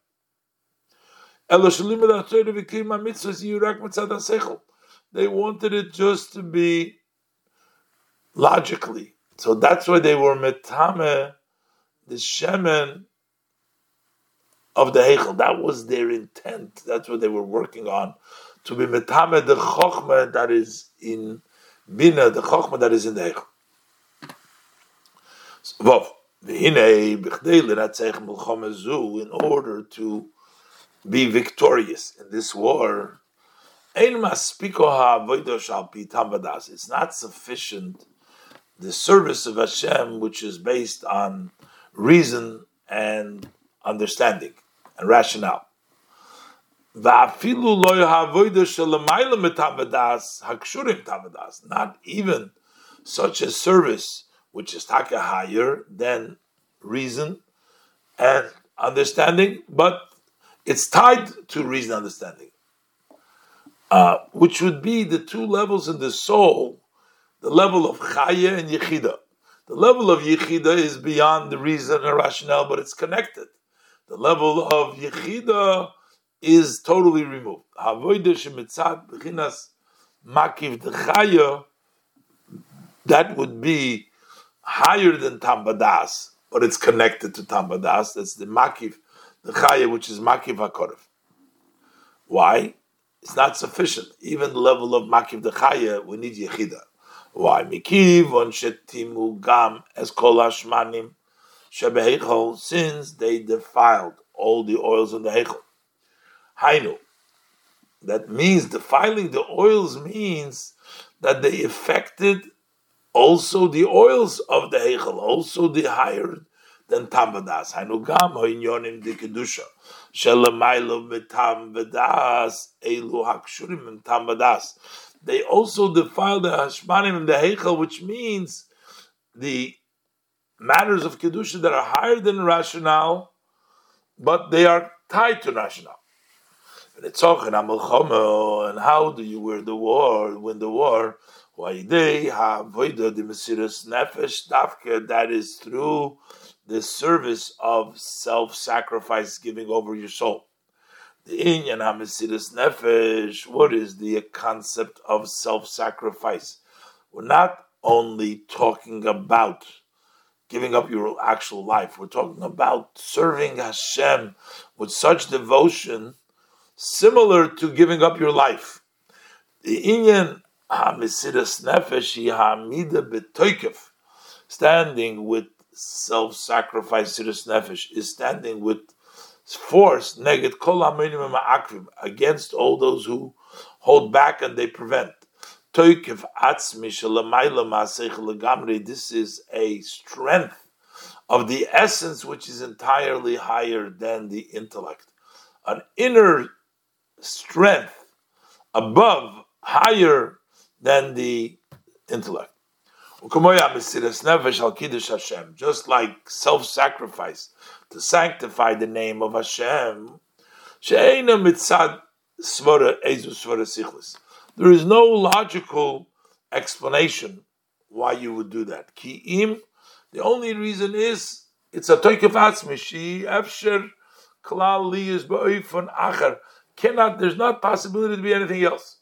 Ritzenecha. They wanted it just to be logically. So that's why they were metame, the shemen of the Heichel. That was their intent. That's what they were working on. To be metame, the chokhmah that is in Bina, the chokhmah that is in the Heichel. In order to be victorious in this war, it's not sufficient the service of Hashem, which is based on reason and understanding and rationale. Not even such a service which is taka higher than reason and understanding, but it's tied to reason and understanding, which would be the two levels in the soul, the level of Chaya and Yechida. The level of Yechida is beyond the reason and rationale, but it's connected. The level of Yechida is totally removed. That would be higher than Tambadas, but it's connected to Tambadas. That's the Makiv, the Chaya, which is Makiv HaKorev. Why? It's not sufficient. Even the level of Makiv the Chaya, we need Yechida. Why? Mikiv on shetimu gam es kol hashmanim shebeheichol, since they defiled all the oils in the heichol. Hainu. That means defiling the oils means that they affected also the oils of the heichel, also the higher than tambadas. Hainu gam hoinyonim de kedusha shelamaylo betam vedas elu hakshurim tambadas. They also defile the hashmanim and the heichel, which means the matters of kedusha that are higher than rationale, but they are tied to rationale. And how do you win the war? That is through the service of self-sacrifice, giving over your soul. The inyan hamesiras nefesh. What is the concept of self-sacrifice? We're not only talking about giving up your actual life. We're talking about serving Hashem with such devotion, similar to giving up your life. The inyan hamesiras nefesh hamida betoikev, standing with self-sacrifice. Siras nefesh is standing with force neged kol ha'minimum ha'akrim, against all those who hold back and they prevent. Toikev atzmi shelamayla ma'aseichel legamri. This is a strength of the essence which is entirely higher than the intellect, an inner strength above, higher than the intellect. Just like self-sacrifice to sanctify the name of Hashem, there is no logical explanation why you would do that. The only reason is it's a toikev atzmi. There's not possibility to be anything else.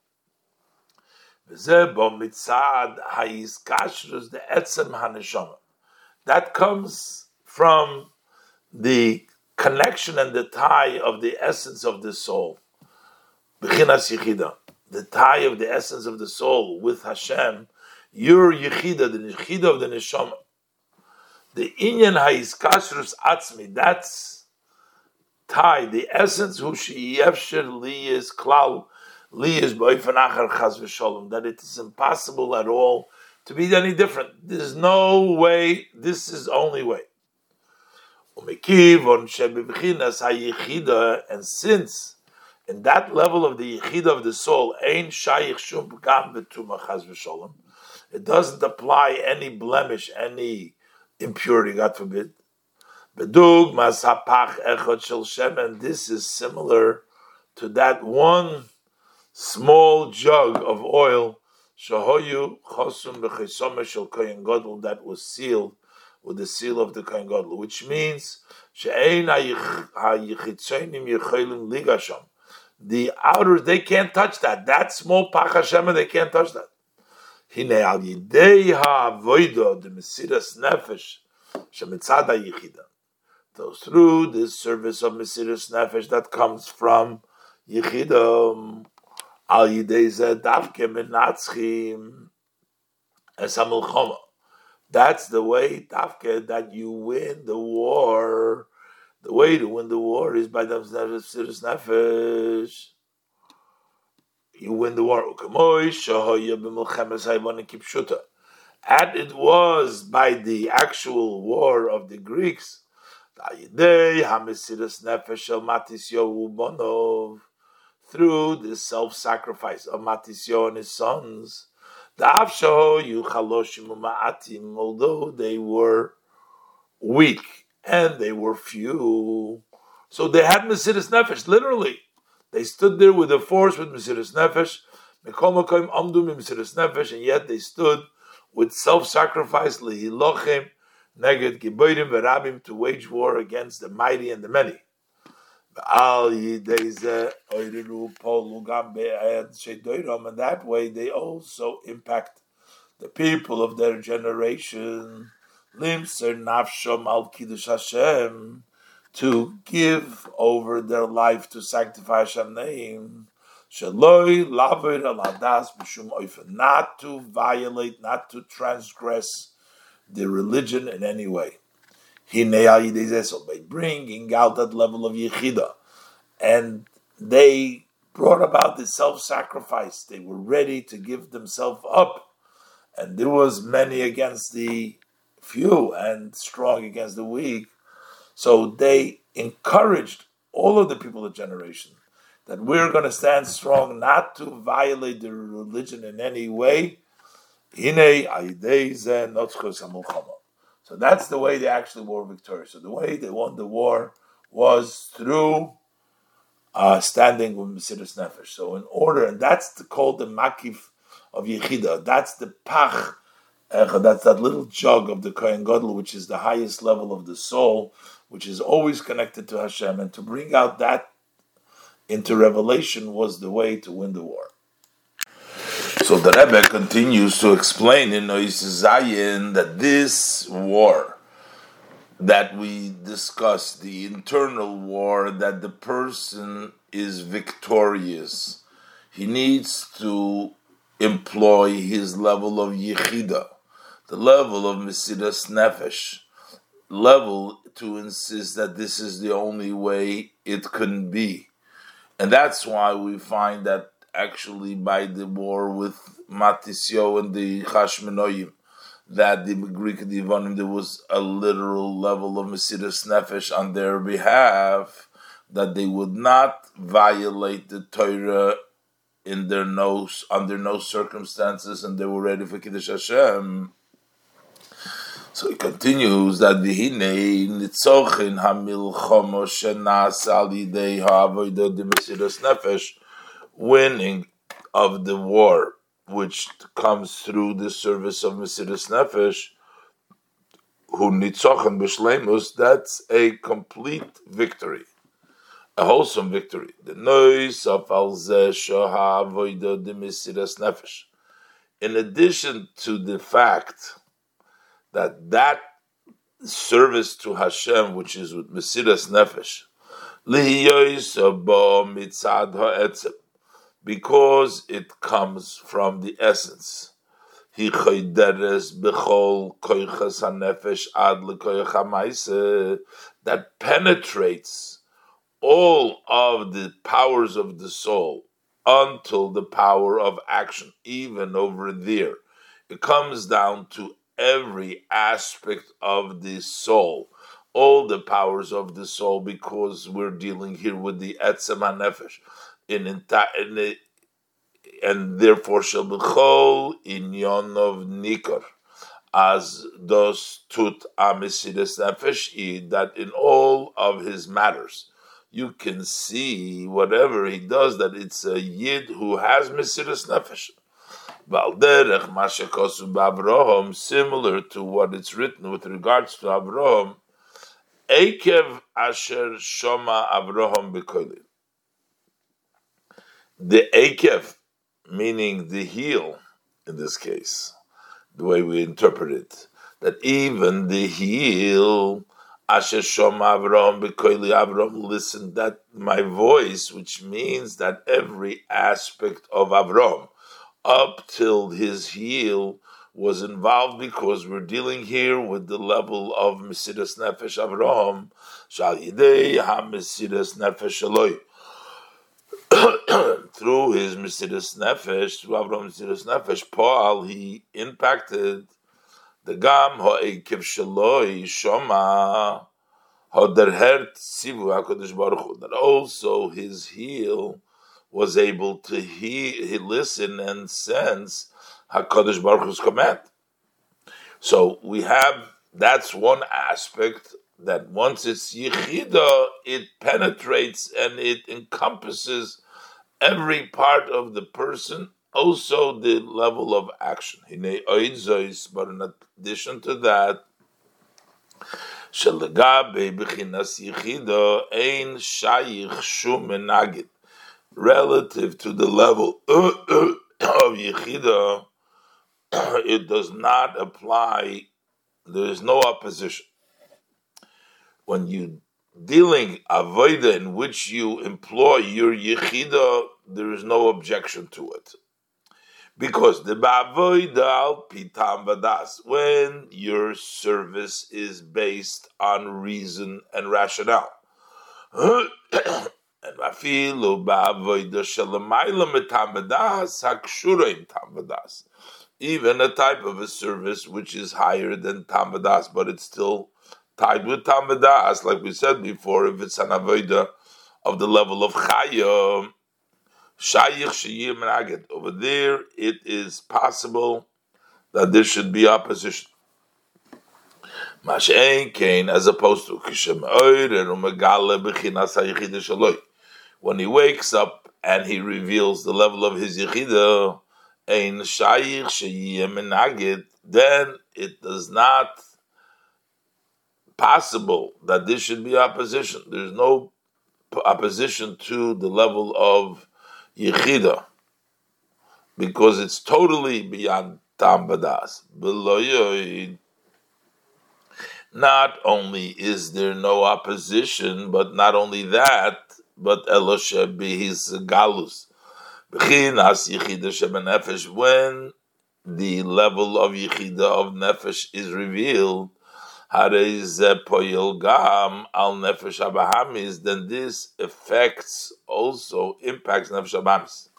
That comes from the connection and the tie of the essence of the soul. The tie of the essence of the soul with Hashem, your yichida, the yichida of the neshama. The inyan ha'iskashrus atzmi, that's tie, the essence who she'yefsher li is klal, that it is impossible at all to be any different. There's no way, this is the only way. And since in that level of the yichida of the soul, it doesn't apply any blemish, any impurity, God forbid. Bedug masapach echad shel shemen. This is similar to that one small jug of oil, shahoyu chosum b'chesoma shel kohen gadol, that was sealed with the seal of the kohen gadol, which means she'ein hayichitzonim yecholim ligasham. The outers, they can't touch that. That small pach Hashem, they can't touch that. Hine al yidei ha'avoida the mesiras nefesh shemitzad hayichida. So through this service of mesiras nefesh that comes from yichida, al yidei zeh davke menatzchim es hamilchama. That's the way davke that you win the war. The way to win the war is by the mesiras nefesh. You win the war. And it was by the actual war of the Greeks. Through the self-sacrifice of Matisyo and his sons. Although they were weak and they were few. So they had Mesiras Nefesh, literally. They stood there with a force with Mesiras Nefesh, and yet they stood with self-sacrifice, lehilochem, neged giborim verabim, to wage war against the mighty and the many. And that way they also impact the people of their generation. Limser nafshom al kiddush Hashem, to give over their life to sanctify Hashem's name, not to violate, not to transgress the religion in any way. So by bringing out that level of Yechida, and they brought about the self-sacrifice, they were ready to give themselves up, and there was many against the few and strong against the weak. So they encouraged all of the people of the generation that we're going to stand strong, not to violate the religion in any way. So that's the way they actually were victorious. So the way they won the war was through standing with Mesiras Nefesh. So in order, and that's called the makif of Yechida. That's the pach. That's that little jug of the Kohen Gadol, which is the highest level of the soul, which is always connected to Hashem, and to bring out that into revelation was the way to win the war. So the Rebbe continues to explain in Nois Zayin that this war that we discussed, the internal war, that the person is victorious, he needs to employ his level of Yechida, the level of Mesiras Nefesh, level to insist that this is the only way it can be. And that's why we find that actually by the war with Matisyo and the Chashmonoim, that the Greek Divanim, there was a literal level of Mesiras Nefesh on their behalf, that they would not violate the Torah under no circumstances, and they were ready for Kiddush Hashem. So he continues that v'hinei nitzochin hamilchama shenasa al yidei ha'avodah de Mesiras Nefesh, winning of the war, which comes through the service of Mesiras Nefesh, who nitzochin b'shleimus, that's a complete victory, a wholesome victory. The noise of al zeh ha'avodah de Mesiras Nefesh. In addition to the fact that service to Hashem, which is with Mesiras Nefesh, because it comes from the essence, that penetrates all of the powers of the soul until the power of action, even over there. It comes down to every aspect of the soul, all the powers of the soul, because we're dealing here with the Etzem HaNefesh, and therefore shall b'chol inyon of nikar, as dos tut amisidas nefesh, that in all of his matters, you can see whatever he does that it's a yid who has mesidas nefesh. Valderech mashakosu b'Avraham, similar to what it's written with regards to Avraham, Ekev asher shoma Avraham b'kolim. The Ekev, meaning the heel, in this case, the way we interpret it, that even the heel, asher shoma Avraham b'koili, Avraham listened that my voice, which means that every aspect of Avraham, up till his heel, was involved, because we're dealing here with the level of Mesidas Nefesh Avraham, Shal Yidei HaMesidas Nefesh Eloi. Through his Mesidas Nefesh, through Avraham's Mesidas Nefesh, Paul, he impacted the Gam Ha'ekev Shaloi Shoma Ha'derhert Sivu HaKadosh Baruch Hu, that also his heel was able to listen and sense HaKadosh Baruch Hu's command. So we have, that's one aspect, that once it's Yechida, it penetrates and it encompasses every part of the person, also the level of action. But in addition to that, relative to the level of Yechida, it does not apply, there is no opposition. When you dealing avoida in which you employ your Yechida, there is no objection to it. Because the ba'avoida al pitam vadas, when your service is based on reason and rationale. And afilu ba'avoida shalamayla mitam vadas hakshura im tam vadas. Even a type of a service which is higher than tam vadas, but it's still tied with tam vadas, like we said before, if it's an avoida of the level of chayim, shayich sheyim nagid. Over there, it is possible that there should be opposition. Mashein kain, as opposed to kishem oirer umegale bechinas hayichida shaloi. When he wakes up and he reveals the level of his yichida, ein shayich sheyim nagid, then it does not possible that there should be opposition. There's no opposition to the level of Yechida, because it's totally beyond Tam Badas. Not only is there no opposition, but not only that, but Eloshe bihis galus. Bechinas Yechida shebenefesh, when the level of Yechida of Nefesh is revealed, then this affects, also impacts Nefesh Abahamis.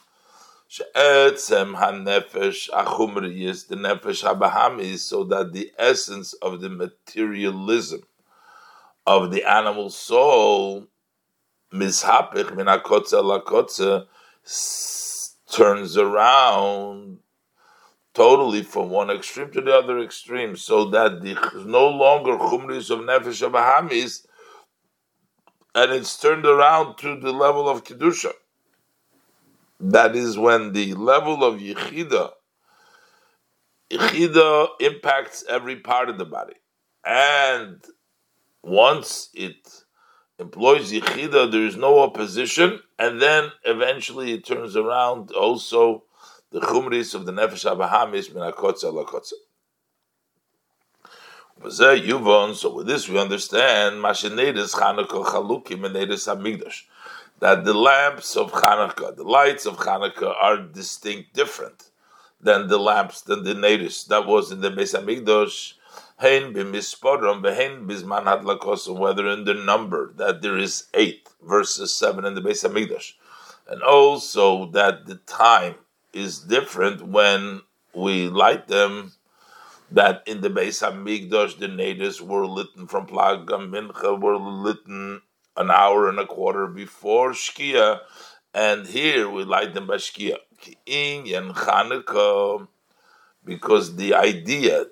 The Nefesh Abahamis, so that the essence of the materialism of the animal soul, mishapich min hakotze lakotze, turns around totally from one extreme to the other extreme, so that there's no longer chumris of nefesh abahamis, and it's turned around to the level of kedusha. That is when the level of yechida impacts every part of the body, and once it employs yechida, there is no opposition, and then eventually it turns around also the chumris of the nefesh abahamis min hakotze lakotze. So with this we understand mashenedus Chanukah chalukim and nedus hamikdash, that the lamps of Chanukah, the lights of Chanukah, are distinct, different than the lamps, than the nedus that was in the Beis Hamikdash. Hein b'misporam v'hein b'zman hadlakosum, whether in the number that there is 8 versus 7 in the Beis Hamikdash, and also that the time is different when we light them. That in the Beis Hamikdash, the natives were lit from Plag Mincha, were lit an hour and a quarter before Shkia, and here we light them by Shkia. Because the idea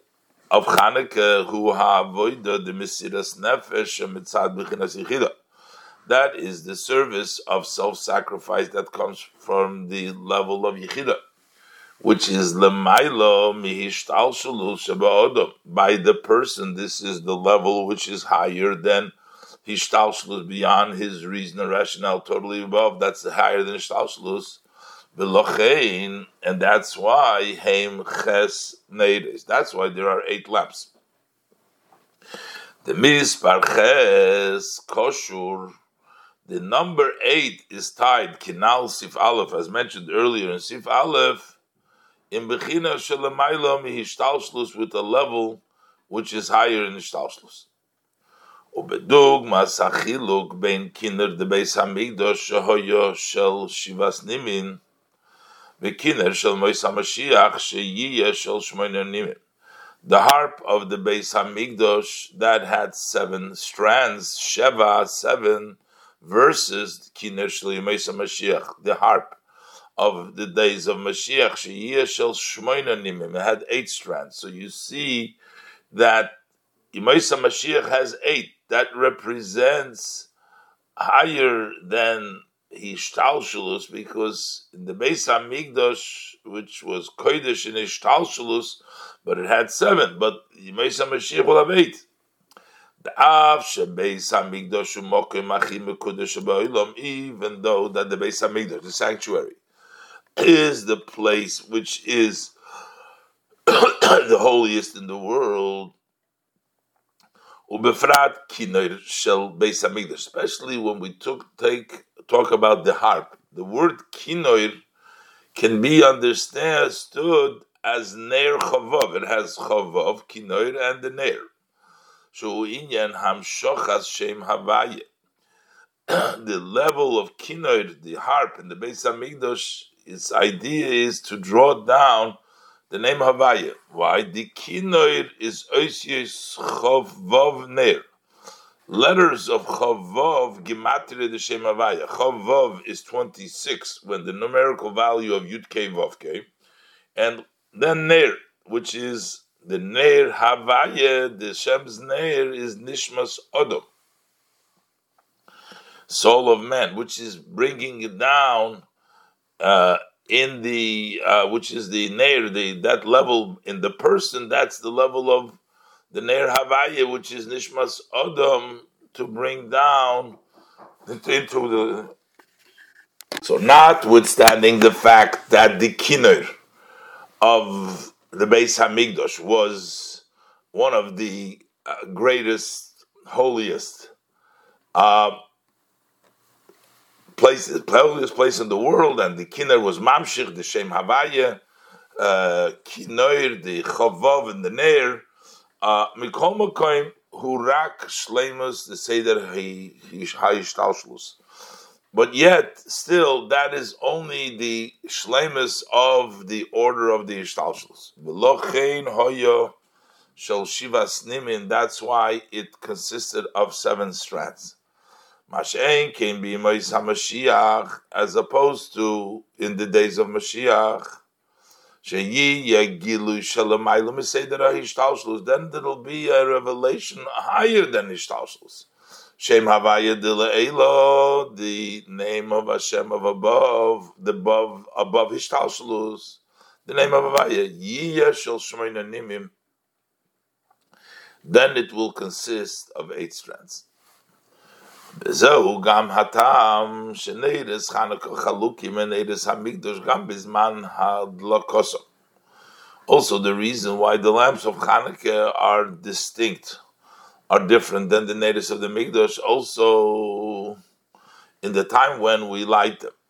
of Chanukah who ha'avoida the Mesiras Nefesh mitzad b'chinas yichida. That is the service of self-sacrifice that comes from the level of yichida, which is lemailo mihishtalshalu sheba'odom. By the person, this is the level which is higher than hishtalshalus, beyond his reason and rationale, totally above. That's higher than hishtalshalus. V'lochein, and that's why heim ches neides. That's why there are 8 lamps. The mispar ches koshur. The number 8 is tied kinal sif aleph, as mentioned earlier in sif aleph, in bechina shelemaylo mihishtalshlus, with a level which is higher in hishtalshlus. Ubedug masachiluk bein kinder de beis hamikdash shehoyo shel shivas nimin v'kinder shel mois hamashiach sheyiyeh shel shmoiner nimin. The harp of the beis hamikdash that had 7 strands, sheva 7, versus kinder shel mois hamashiach, the harp of the days of Mashiach, sheyiyeh shel shmoiner nimim, it had 8 strands. So you see that Yemaisa Mashiach has 8. That represents higher than Hishtalshalus, because in the Beis HaMikdash, which was Kodesh in Hishtalshalus, but it had 7. But Yemaisa Mashiach will have 8. Even though that the Beis HaMikdash, the sanctuary, is the place which is the holiest in the world, ubefrat kinoir shel beis hamikdash, especially when we talk about the harp. The word kinoir can be understood as neir chavav. It has chavav, kinoir, and the neir. Shu inyan hamshochas shem havaya. The level of kinoir, the harp in the beis hamikdash, its idea is to draw down the name Havaya. Why? The kinoir is oisius chavav neir. Letters of chavav gematria the shem Havaya. Chavav is 26 when the numerical value of Yud Kei Vav Kei, and then neir, which is the neir Havaya. The Shem's neir is nishmas odom, soul of man, which is bringing it down. In the which is the neir, that level in the person, that's the level of the neir havaya, which is nishmas odom, to bring down into the. So, notwithstanding the fact that the kinoir of the Beis Hamikdash was one of the greatest, holiest holiest place in the world, and the kinoir was mamshich, the shem havaya, kinoir, the chavav, and the neir. Mikol makoim hurak shleimus, the seder hayishtalshlus. But yet, still, that is only the shleimus of the order of the ishtalshlus. V'lochein hoyo shel shivas nimin. That's why it consisted of 7 strands. Mashen can be Mois HaMashiach, as opposed to in the days of Mashiach. Then there will be a revelation higher than Ishtalshlus. Shem Havaya Dila Elo, the name of Hashem of above, the above Ishtalshlus, the name of Havaya, Yiyah Shel Shmoina Nimim. Then it will consist of 8 strands. Also, the reason why the lamps of Chanukah are distinct, are different than the neiros of the Mikdash, also in the time when we light them.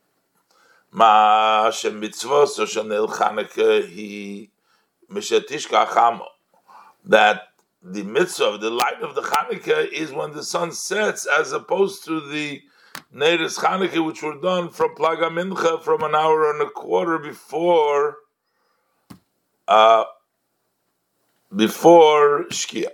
That the mitzvah of the light of the Chanukah is when the sun sets, as opposed to the neiros Chanukah, which were done from Plaga Mincha, from an hour and a quarter before Shkia.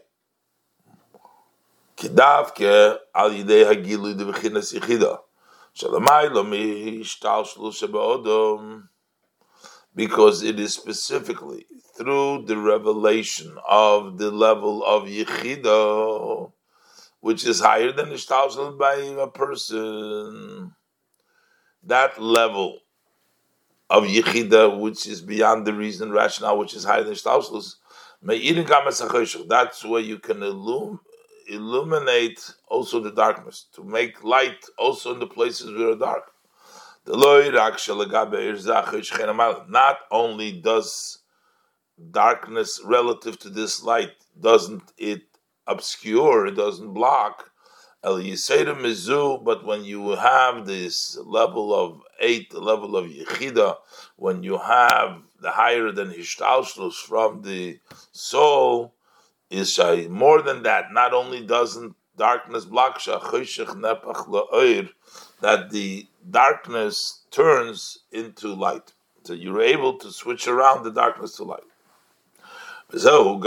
Kedavke al yidei hagilu de b'chinas yichida. Shalamai lo mishtalshlu shebeodom. because it is specifically through the revelation of the level of Yechidah, which is higher than Ishtalshel by a person. That level of Yechidah, which is beyond the reason, rationale, which is higher than Ishtalshel, that's where you can illuminate also the darkness, to make light also in the places where are dark. Not only does darkness relative to this light, doesn't it obscure, it doesn't block, but when you have this level of 8, the level of Yechida, when you have the higher than Hishtalshlus from the soul, is more than that. Not only doesn't darkness block that the darkness turns into light. So you're able to switch around the darkness to light. The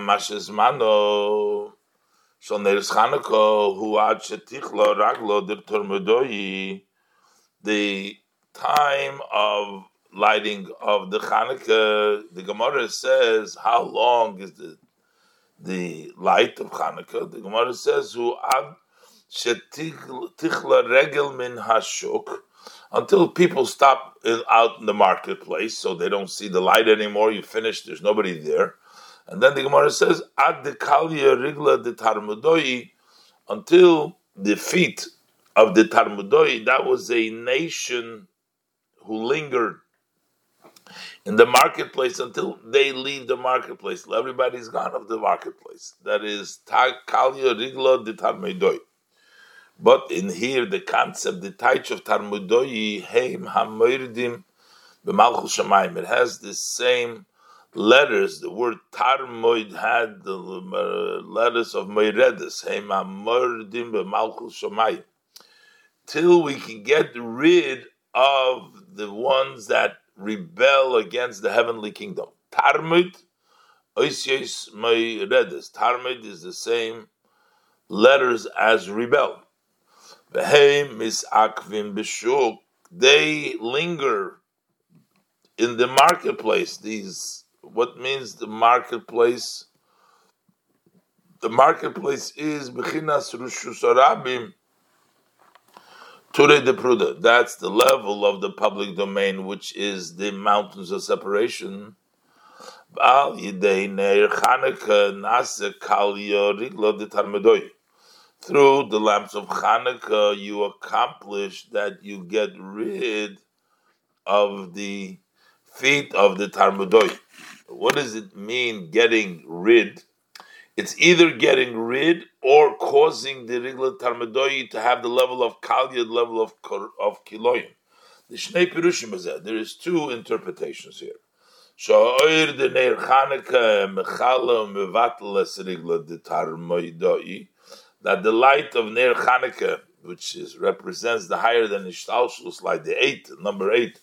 time of lighting of the Chanukah, the Gemara says, how long is the light of Chanukah? The Gemara says, "Hu ad shetichla regel min hashuk," until people stop out in the marketplace, so they don't see the light anymore. You finish, there's nobody there, and then the Gemara says, "Ad dekalya rigla de tarmudoi," until the feet of the tarmudoi. That was a nation who lingered in the marketplace until they leave the marketplace. Everybody's gone of the marketplace. That is Kalya Rigla de Tarmudoi. But in here, the concept, the taich of Tarmudoi, Heim Hamoirdim B'Malchus Shamayim, it has the same letters. The word Tarmoid had the letters of Meiredes, Heim Hamoirdim B'Malchus Shamayim. Till we can get rid of the ones that rebel against the heavenly kingdom. Tarmud, Oisyes Meiredes. Tarmud is the same letters as rebel. Veheim misakvim b'shuk. They linger in the marketplace. What means the marketplace? The marketplace is Bechinas Rushus Arabim. Ture de Pruda, that's the level of the public domain, which is the mountains of separation. Through the lamps of Chanukah, you accomplish that you get rid of the feet of the Tarmudoi. What does it mean, getting rid? It's either getting rid or causing the Rigla Tarmudoi to have the level of Kalya, the level of Kiloyim. The Shnei Pirushim is that. There is two interpretations here. Sha'oir de Neir Chanukah mechala mevatel es Rigla de Tarmudoi, that the light of Neir Chanukah, which represents the higher than Ishtalshlus light, the 8, number 8,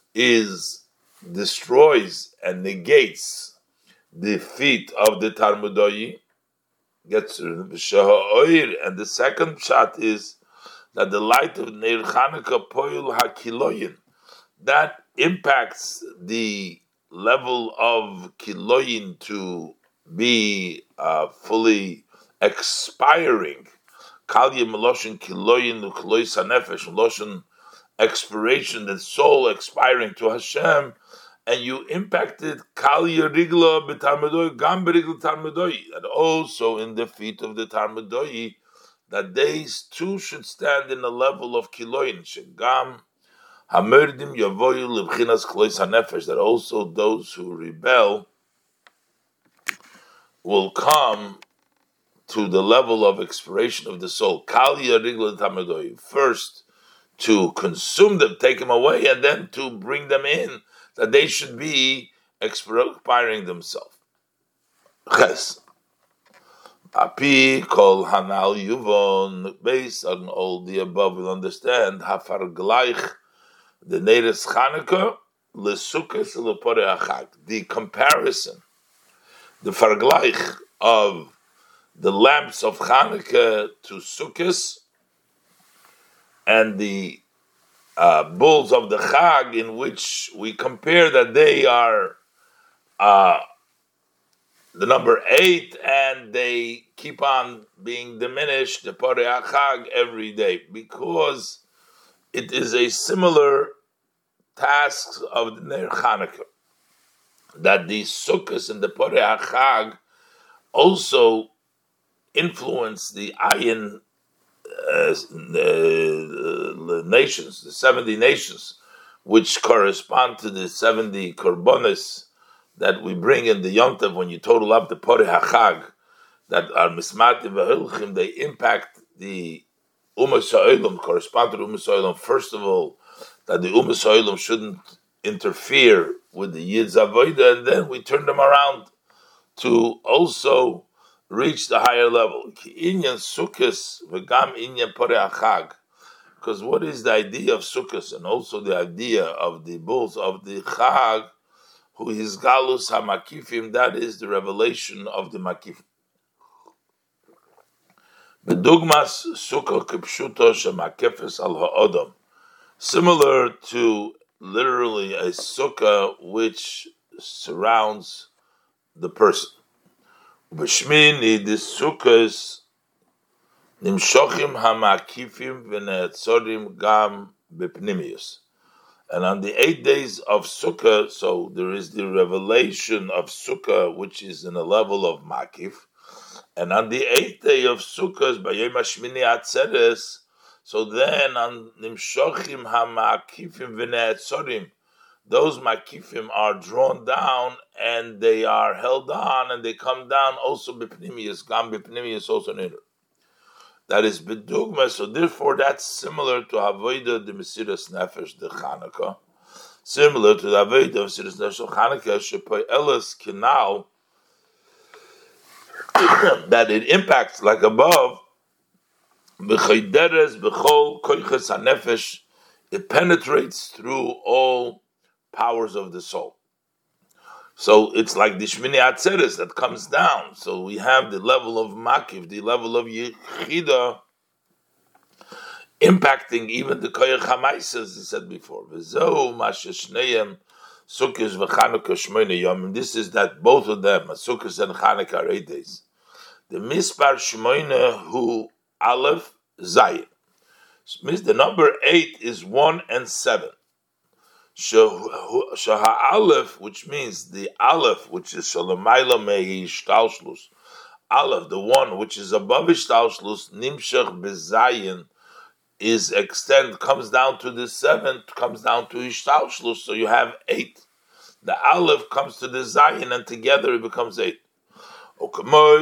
destroys and negates the feet of the Tarmudoi, gets rid of the and the second shot is that the light of Neir Chanukah Poil HaKiloyin, that impacts the level of Kiloyin to be fully expiring. Kalya Meloshin Kiloyin Ukloy Sanefesh Meloshin, expiration, the soul expiring to Hashem. And you impacted Kalya Rigla b'Tarmudoi, Gam b'Rigla Tarmudoi, and also in the feet of the Tarmudoi, that they too should stand in the level of Kiloin, Shegam Hamerdim Yavoyu Lebchinas Klois HaNefesh, that also those who rebel will come to the level of expiration of the soul. Kalya Rigla Tarmudoi, first to consume them, take them away, and then to bring them in, that they should be expiring themselves. Ches. Api kol hanal yuvon, based on all the above, we'll understand hafar gleich the Neiris Chanukah lesukkes lepore achag. The comparison, the fargleich of the lamps of Chanukah to Sukkos, and the bulls of the Chag, in which we compare that they are the number 8, and they keep on being diminished, the Parei HaChag, every day, because it is a similar task of the Ner Chanukah, that the Sukkos and the Parei HaChag also influence the Ayin the nations, the 70 nations, which correspond to the 70 korbanos that we bring in the Yom Tov. When you total up the Parei HaChag that are Mismati v'Hilchim, they impact the Umas Ha'olam, correspond to the Umas Ha'olam. First of all, that the Umas Ha'olam shouldn't interfere with the Yid's Avodah, and then we turn them around to also reach the higher level. Inyan Sukkos v'gam inyan Parei HaChag. Because what is the idea of Sukkos and also the idea of the bulls of the Chag, who is Galus HaMakifim, that is the revelation of the Makifim. Bedugmas Sukkah kipshuto shemakefes al ha'odam. Similar to literally a sukkah which surrounds the person. B'shmini the sukkahs nimshochim hamakifim v'ne'etzorim gam b'pnimius. And on the 8 days of Sukkah, so there is the revelation of Sukkah, which is in a level of Makif. And on the 8th day of Sukkah, B'yom Hashmini Atzeres, so then on Nimshochim HaMakifim V'ne'etzorim, those Makifim are drawn down and they are held on and they come down also B'pnimius, Gam B'pnimius also Nidr. That is B'dugma, so therefore that's similar to Avodah the Mesiras Nefesh, the Chanukah. Similar to the Avodah of Mesiras Nefesh, Chanukah, Shepoy Elas Kinal, that it impacts like above, B'chayderes B'chol Koiches HaNefesh, it penetrates through all powers of the soul. So it's like the Shmini Atzeres that comes down. So we have the level of Makif, the level of Yechida, impacting even the Koyach HaMaisa, as he said before. V'zeu ma'sheshneim Sukkos v'Chanukah Shmoyne Yomim. This is that both of them, Sukkos and Chanukah, are 8 days. The Mispar Shmoyne Hu Aleph Zayin. The number 8 is 1 and 7. Shaha Aleph, which means the Aleph, which is Shalamayla Mehi Shtalshlus. Aleph, the one which is above Shtalshlus, Nimshach Bezayin, is comes down to the 7th, comes down to Shtalshlus, so you have 8. The Aleph comes to the Zayin, and together it becomes 8. And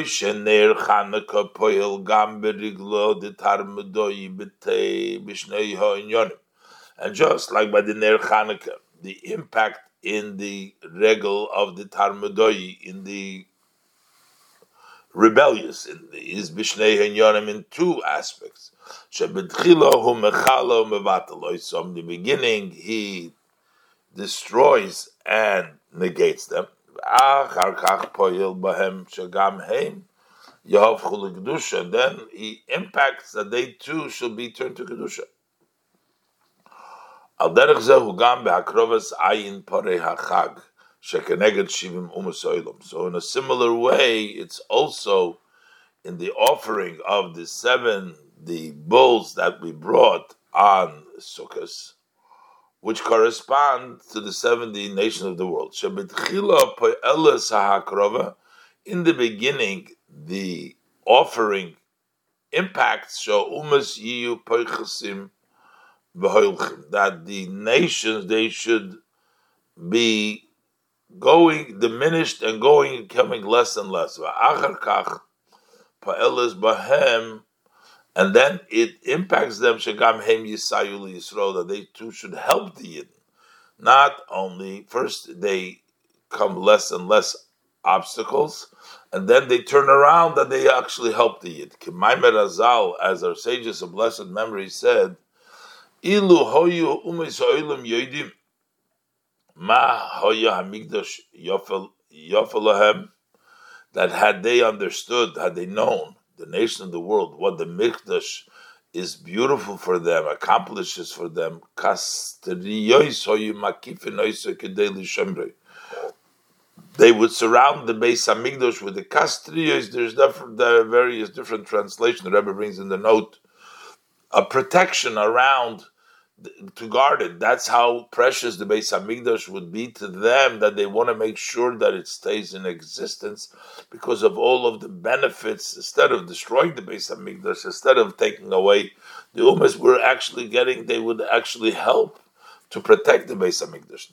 just like by the Ner Chanukah, the impact in the regel of the Tarmudoi, in the rebellious, is Bishnei Hanyonim in 2 aspects. So from the beginning, he destroys and negates them. And then he impacts that they too shall be turned to Kedusha. So in a similar way, it's also in the offering of the bulls that we brought on Sukkot, which correspond to the 70 nations of the world. In the beginning, the offering impacts that the nations, they should be going diminished and coming less and less. And then it impacts them that they too should help the Yidden. Not only first they come less and less obstacles, and then they turn around that they actually help the Yid. Kimaimer Azal, as our sages of blessed memory said, Ilu hoyu umis ha'olam yodim ma hoya hamikdash yofelahem, that had they understood, had they known, the nation of the world, what the mikdash is beautiful for them, accomplishes for them. They would surround the Beis Hamikdash with the kastriyos. There's various different translations. The Rebbe brings in the note a protection around to guard it. That's how precious the Beis Hamikdash would be to them, that they want to make sure that it stays in existence because of all of the benefits. Instead of destroying the Beis Hamikdash, instead of taking away the umas we're actually getting, they would actually help to protect the Beis Hamikdash.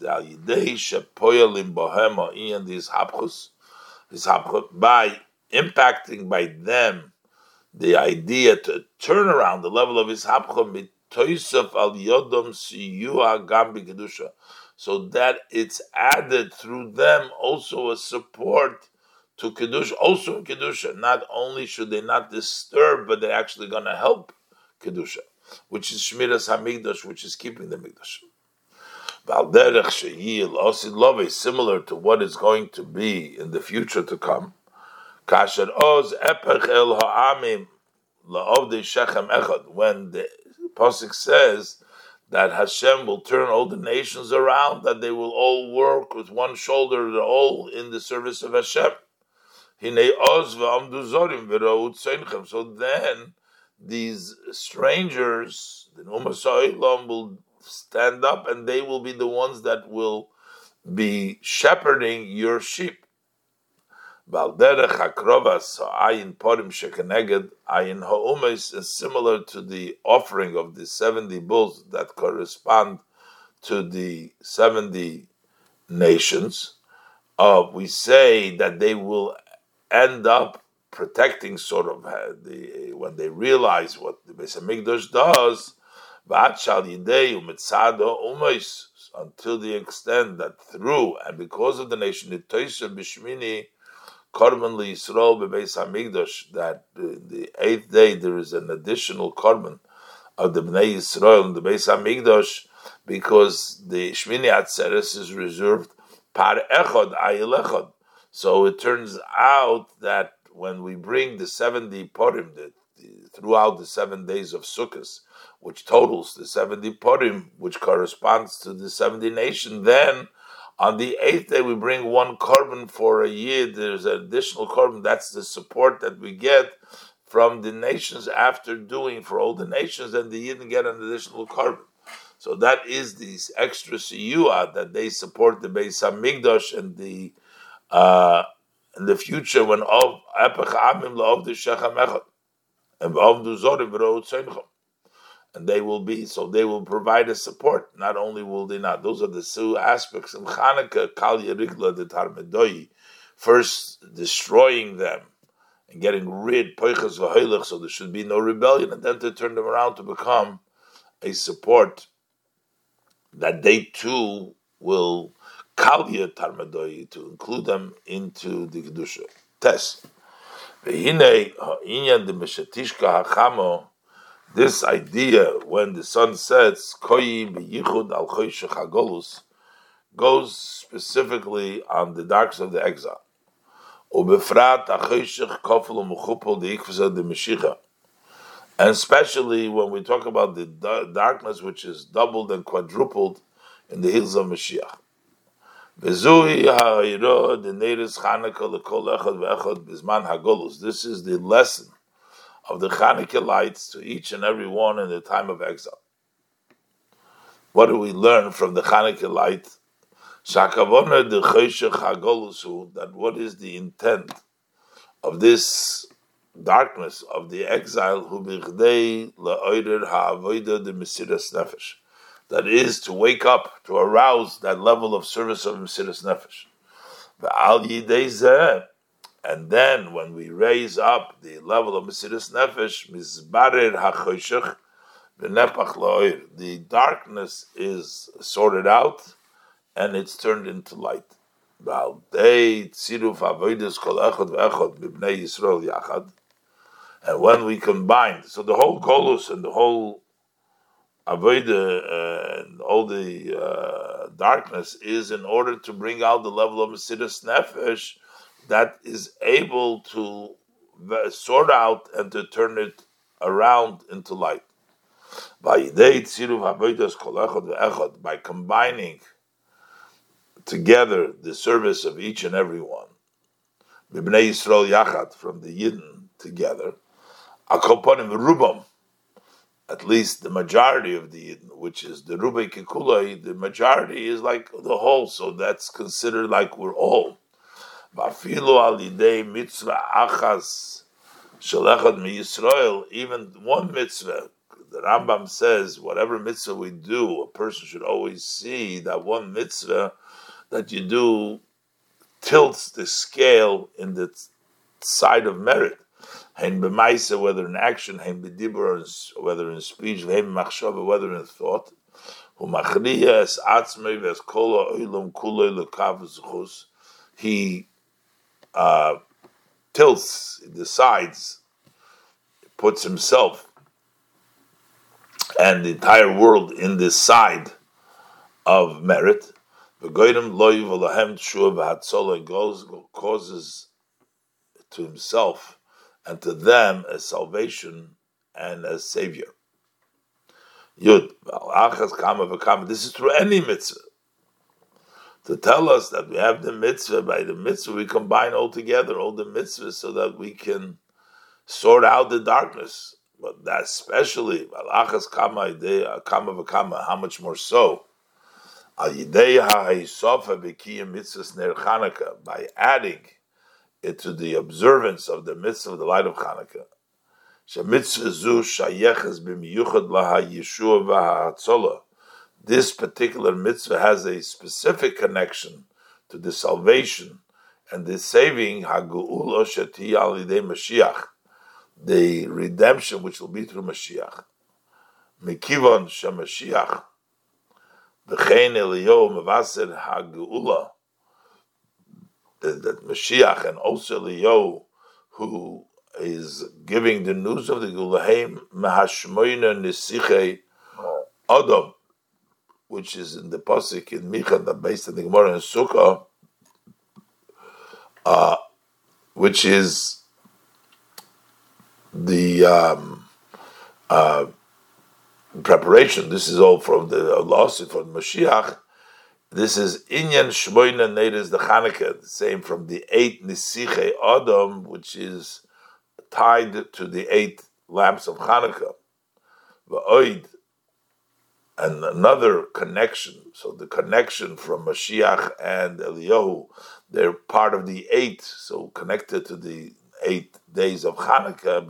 By impacting by them the idea to turn around the level of his hapchom al yodom siyua gam b'kedusha, so that it's added through them also a support to kedusha, also in kedusha. Not only should they not disturb, but they're actually going to help kedusha, which is shmiras hamikdash, which is keeping the mikdash. Valderech sheyil osid love, similar to what is going to be in the future to come. Kasher oz epech el ha'amim la'ovdei shechem echad, when the Pasuk says that Hashem will turn all the nations around, that they will all work with one shoulder, they're all in the service of Hashem. So then these strangers, the Umas Ha'olam, will stand up and they will be the ones that will be shepherding your sheep. Balderech hakrovas ayin porim shekeneged ayin ha'umes is similar to the offering of the 70 bulls that correspond to the 70 nations. We say that they will end up protecting sort of when they realize what the Beis Hamikdash does, v'atshal yidei umitzado umes, until the extent that through and because of the nation, the toiser b'shmini korban liYisrael beBeis Hamikdash, that the 8th day there is an additional korban of the Bnei Yisrael in the Beis Hamikdash, because the Shmini Atzeres is reserved par echad ayil echad. So it turns out that when we bring the 70 Purim throughout the 7 days of Sukkot, which totals the 70 Purim, which corresponds to the 70 nations, then on the 8th day we bring one korban for a year. There's an additional korban. That's the support that we get from the nations after doing for all the nations, and the Yidden get an additional korban. So that is this extra siyua that they support the Beis Hamikdash and in the future when of epech amim la'ov the shechem echad and v'avdu zorim v'ro'ut seinchom. And they will provide a support. Not only will they not, those are the two aspects. In Chanukah, Kal Yerikla de Tarmedoi, first destroying them and getting rid, Poichas v'Hoilech, so there should be no rebellion, and then to turn them around to become a support that they too will Kal Tarmedoi, to include them into the Kedusha. Test. V'hinei ha'inyan de Meshatishka ha'chamo, this idea, when the sun sets, goes specifically on the darkness of the exile. And especially when we talk about the darkness which is doubled and quadrupled in the hills of Mashiach. This is the lesson of the Chanukah lights to each and every one in the time of exile. What do we learn from the Chanukah light? That what is the intent of this darkness of the exile? That is to wake up, to arouse that level of service of Mesiras Nefesh. And then, when we raise up the level of Mesiras Nefesh, Mizbarer HaChoshech V'nepach La'oir, the darkness is sorted out and it's turned into light. And when we combine, so the whole Golus and the whole Avodah and all the darkness is in order to bring out the level of Mesiras Nefesh that is able to sort out and to turn it around into light. By combining together the service of each and every one, B'nei Yisrael Yachad, from the Yidden together, Akoponim Rubam, at least the majority of the Yidden, which is the Rubei Kikulai, the majority is like the whole, so that's considered like we're all. Ba'filu al yidei mitzvah achas shalechad mi Yisrael, even one mitzvah, the Rambam says, whatever mitzvah we do, a person should always see that one mitzvah that you do tilts the scale in the side of merit. Hein b'maisa, whether in action, hein b'dibur, whether in speech, hein b'machshava, whether in thought. U'machriya es atzmei v'es kol ha'olam kulei l'kav zchus. He tilts, he decides, puts himself and the entire world in this side of merit. Causes to himself and to them as salvation and as savior. Yud, this is through any mitzvah. To tell us that we have the mitzvah, by the mitzvah we combine all together, all the mitzvahs, so that we can sort out the darkness. But that especially, how much more so? By adding it to the observance of the mitzvah of the light of Chanukah. This particular mitzvah has a specific connection to the salvation and the saving, the redemption which will be through Mashiach. Mikivon shemashiach v'chein Eliyahu mevaser hageula, that Mashiach and also Eliyahu, who is giving the news of the Geula, mahashmoina nisichei Adam, which is in the pasuk in Micha, that based on the Gemara in Sukkah, which is the preparation. This is all from the lawsuit from Mashiach. This is Inyan Shmoina Neiris the Chanukah, the same from the 8 Nisiche Adam, which is tied to the 8 lamps of Chanukah. V'oid, and another connection. So the connection from Mashiach and Eliyahu, they're part of the 8, so connected to the 8 days of Chanukah.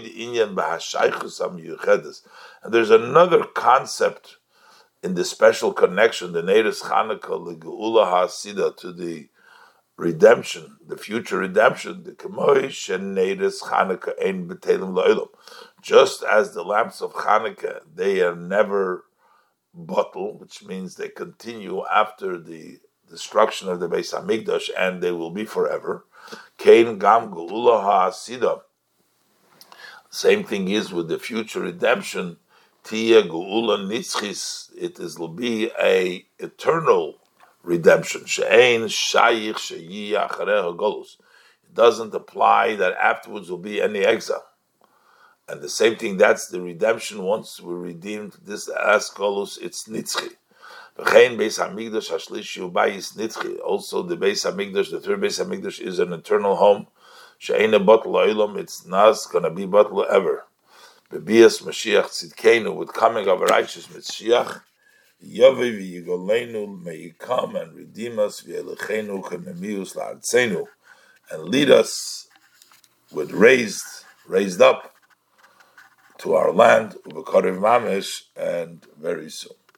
And there's another concept in the special connection, the Neiris Chanukah L'Geula HaSida, to the redemption, the future redemption, the K'moi Neiris Chanukah Ein B'Telim L'Olam. Just as the lamps of Chanukah, they are never bottle, which means they continue after the destruction of the Beis Hamikdash, and they will be forever. Kein Gam Geula HaSida. Same thing is with the future redemption. Tia Geula Nitzchis. Will be a eternal redemption. She'ein Shayich Sheyi Acharei Golus. It doesn't apply that afterwards will be any exile. And the same thing, that's the redemption. Once we're redeemed, this as Golus, it's Nitzchi. Also, the Beis Hamikdash, the third Beis Hamikdash, is an eternal home. It's not going to be bottle ever. Bebias Mashiach Tzidkenu, with coming of a righteous Mashiach, Yovei v'yigolenu, may He come and redeem us, v'yelechenu k'memius la'artzenu, and lead us with raised up to our land, u'b'karev mamesh, and very soon.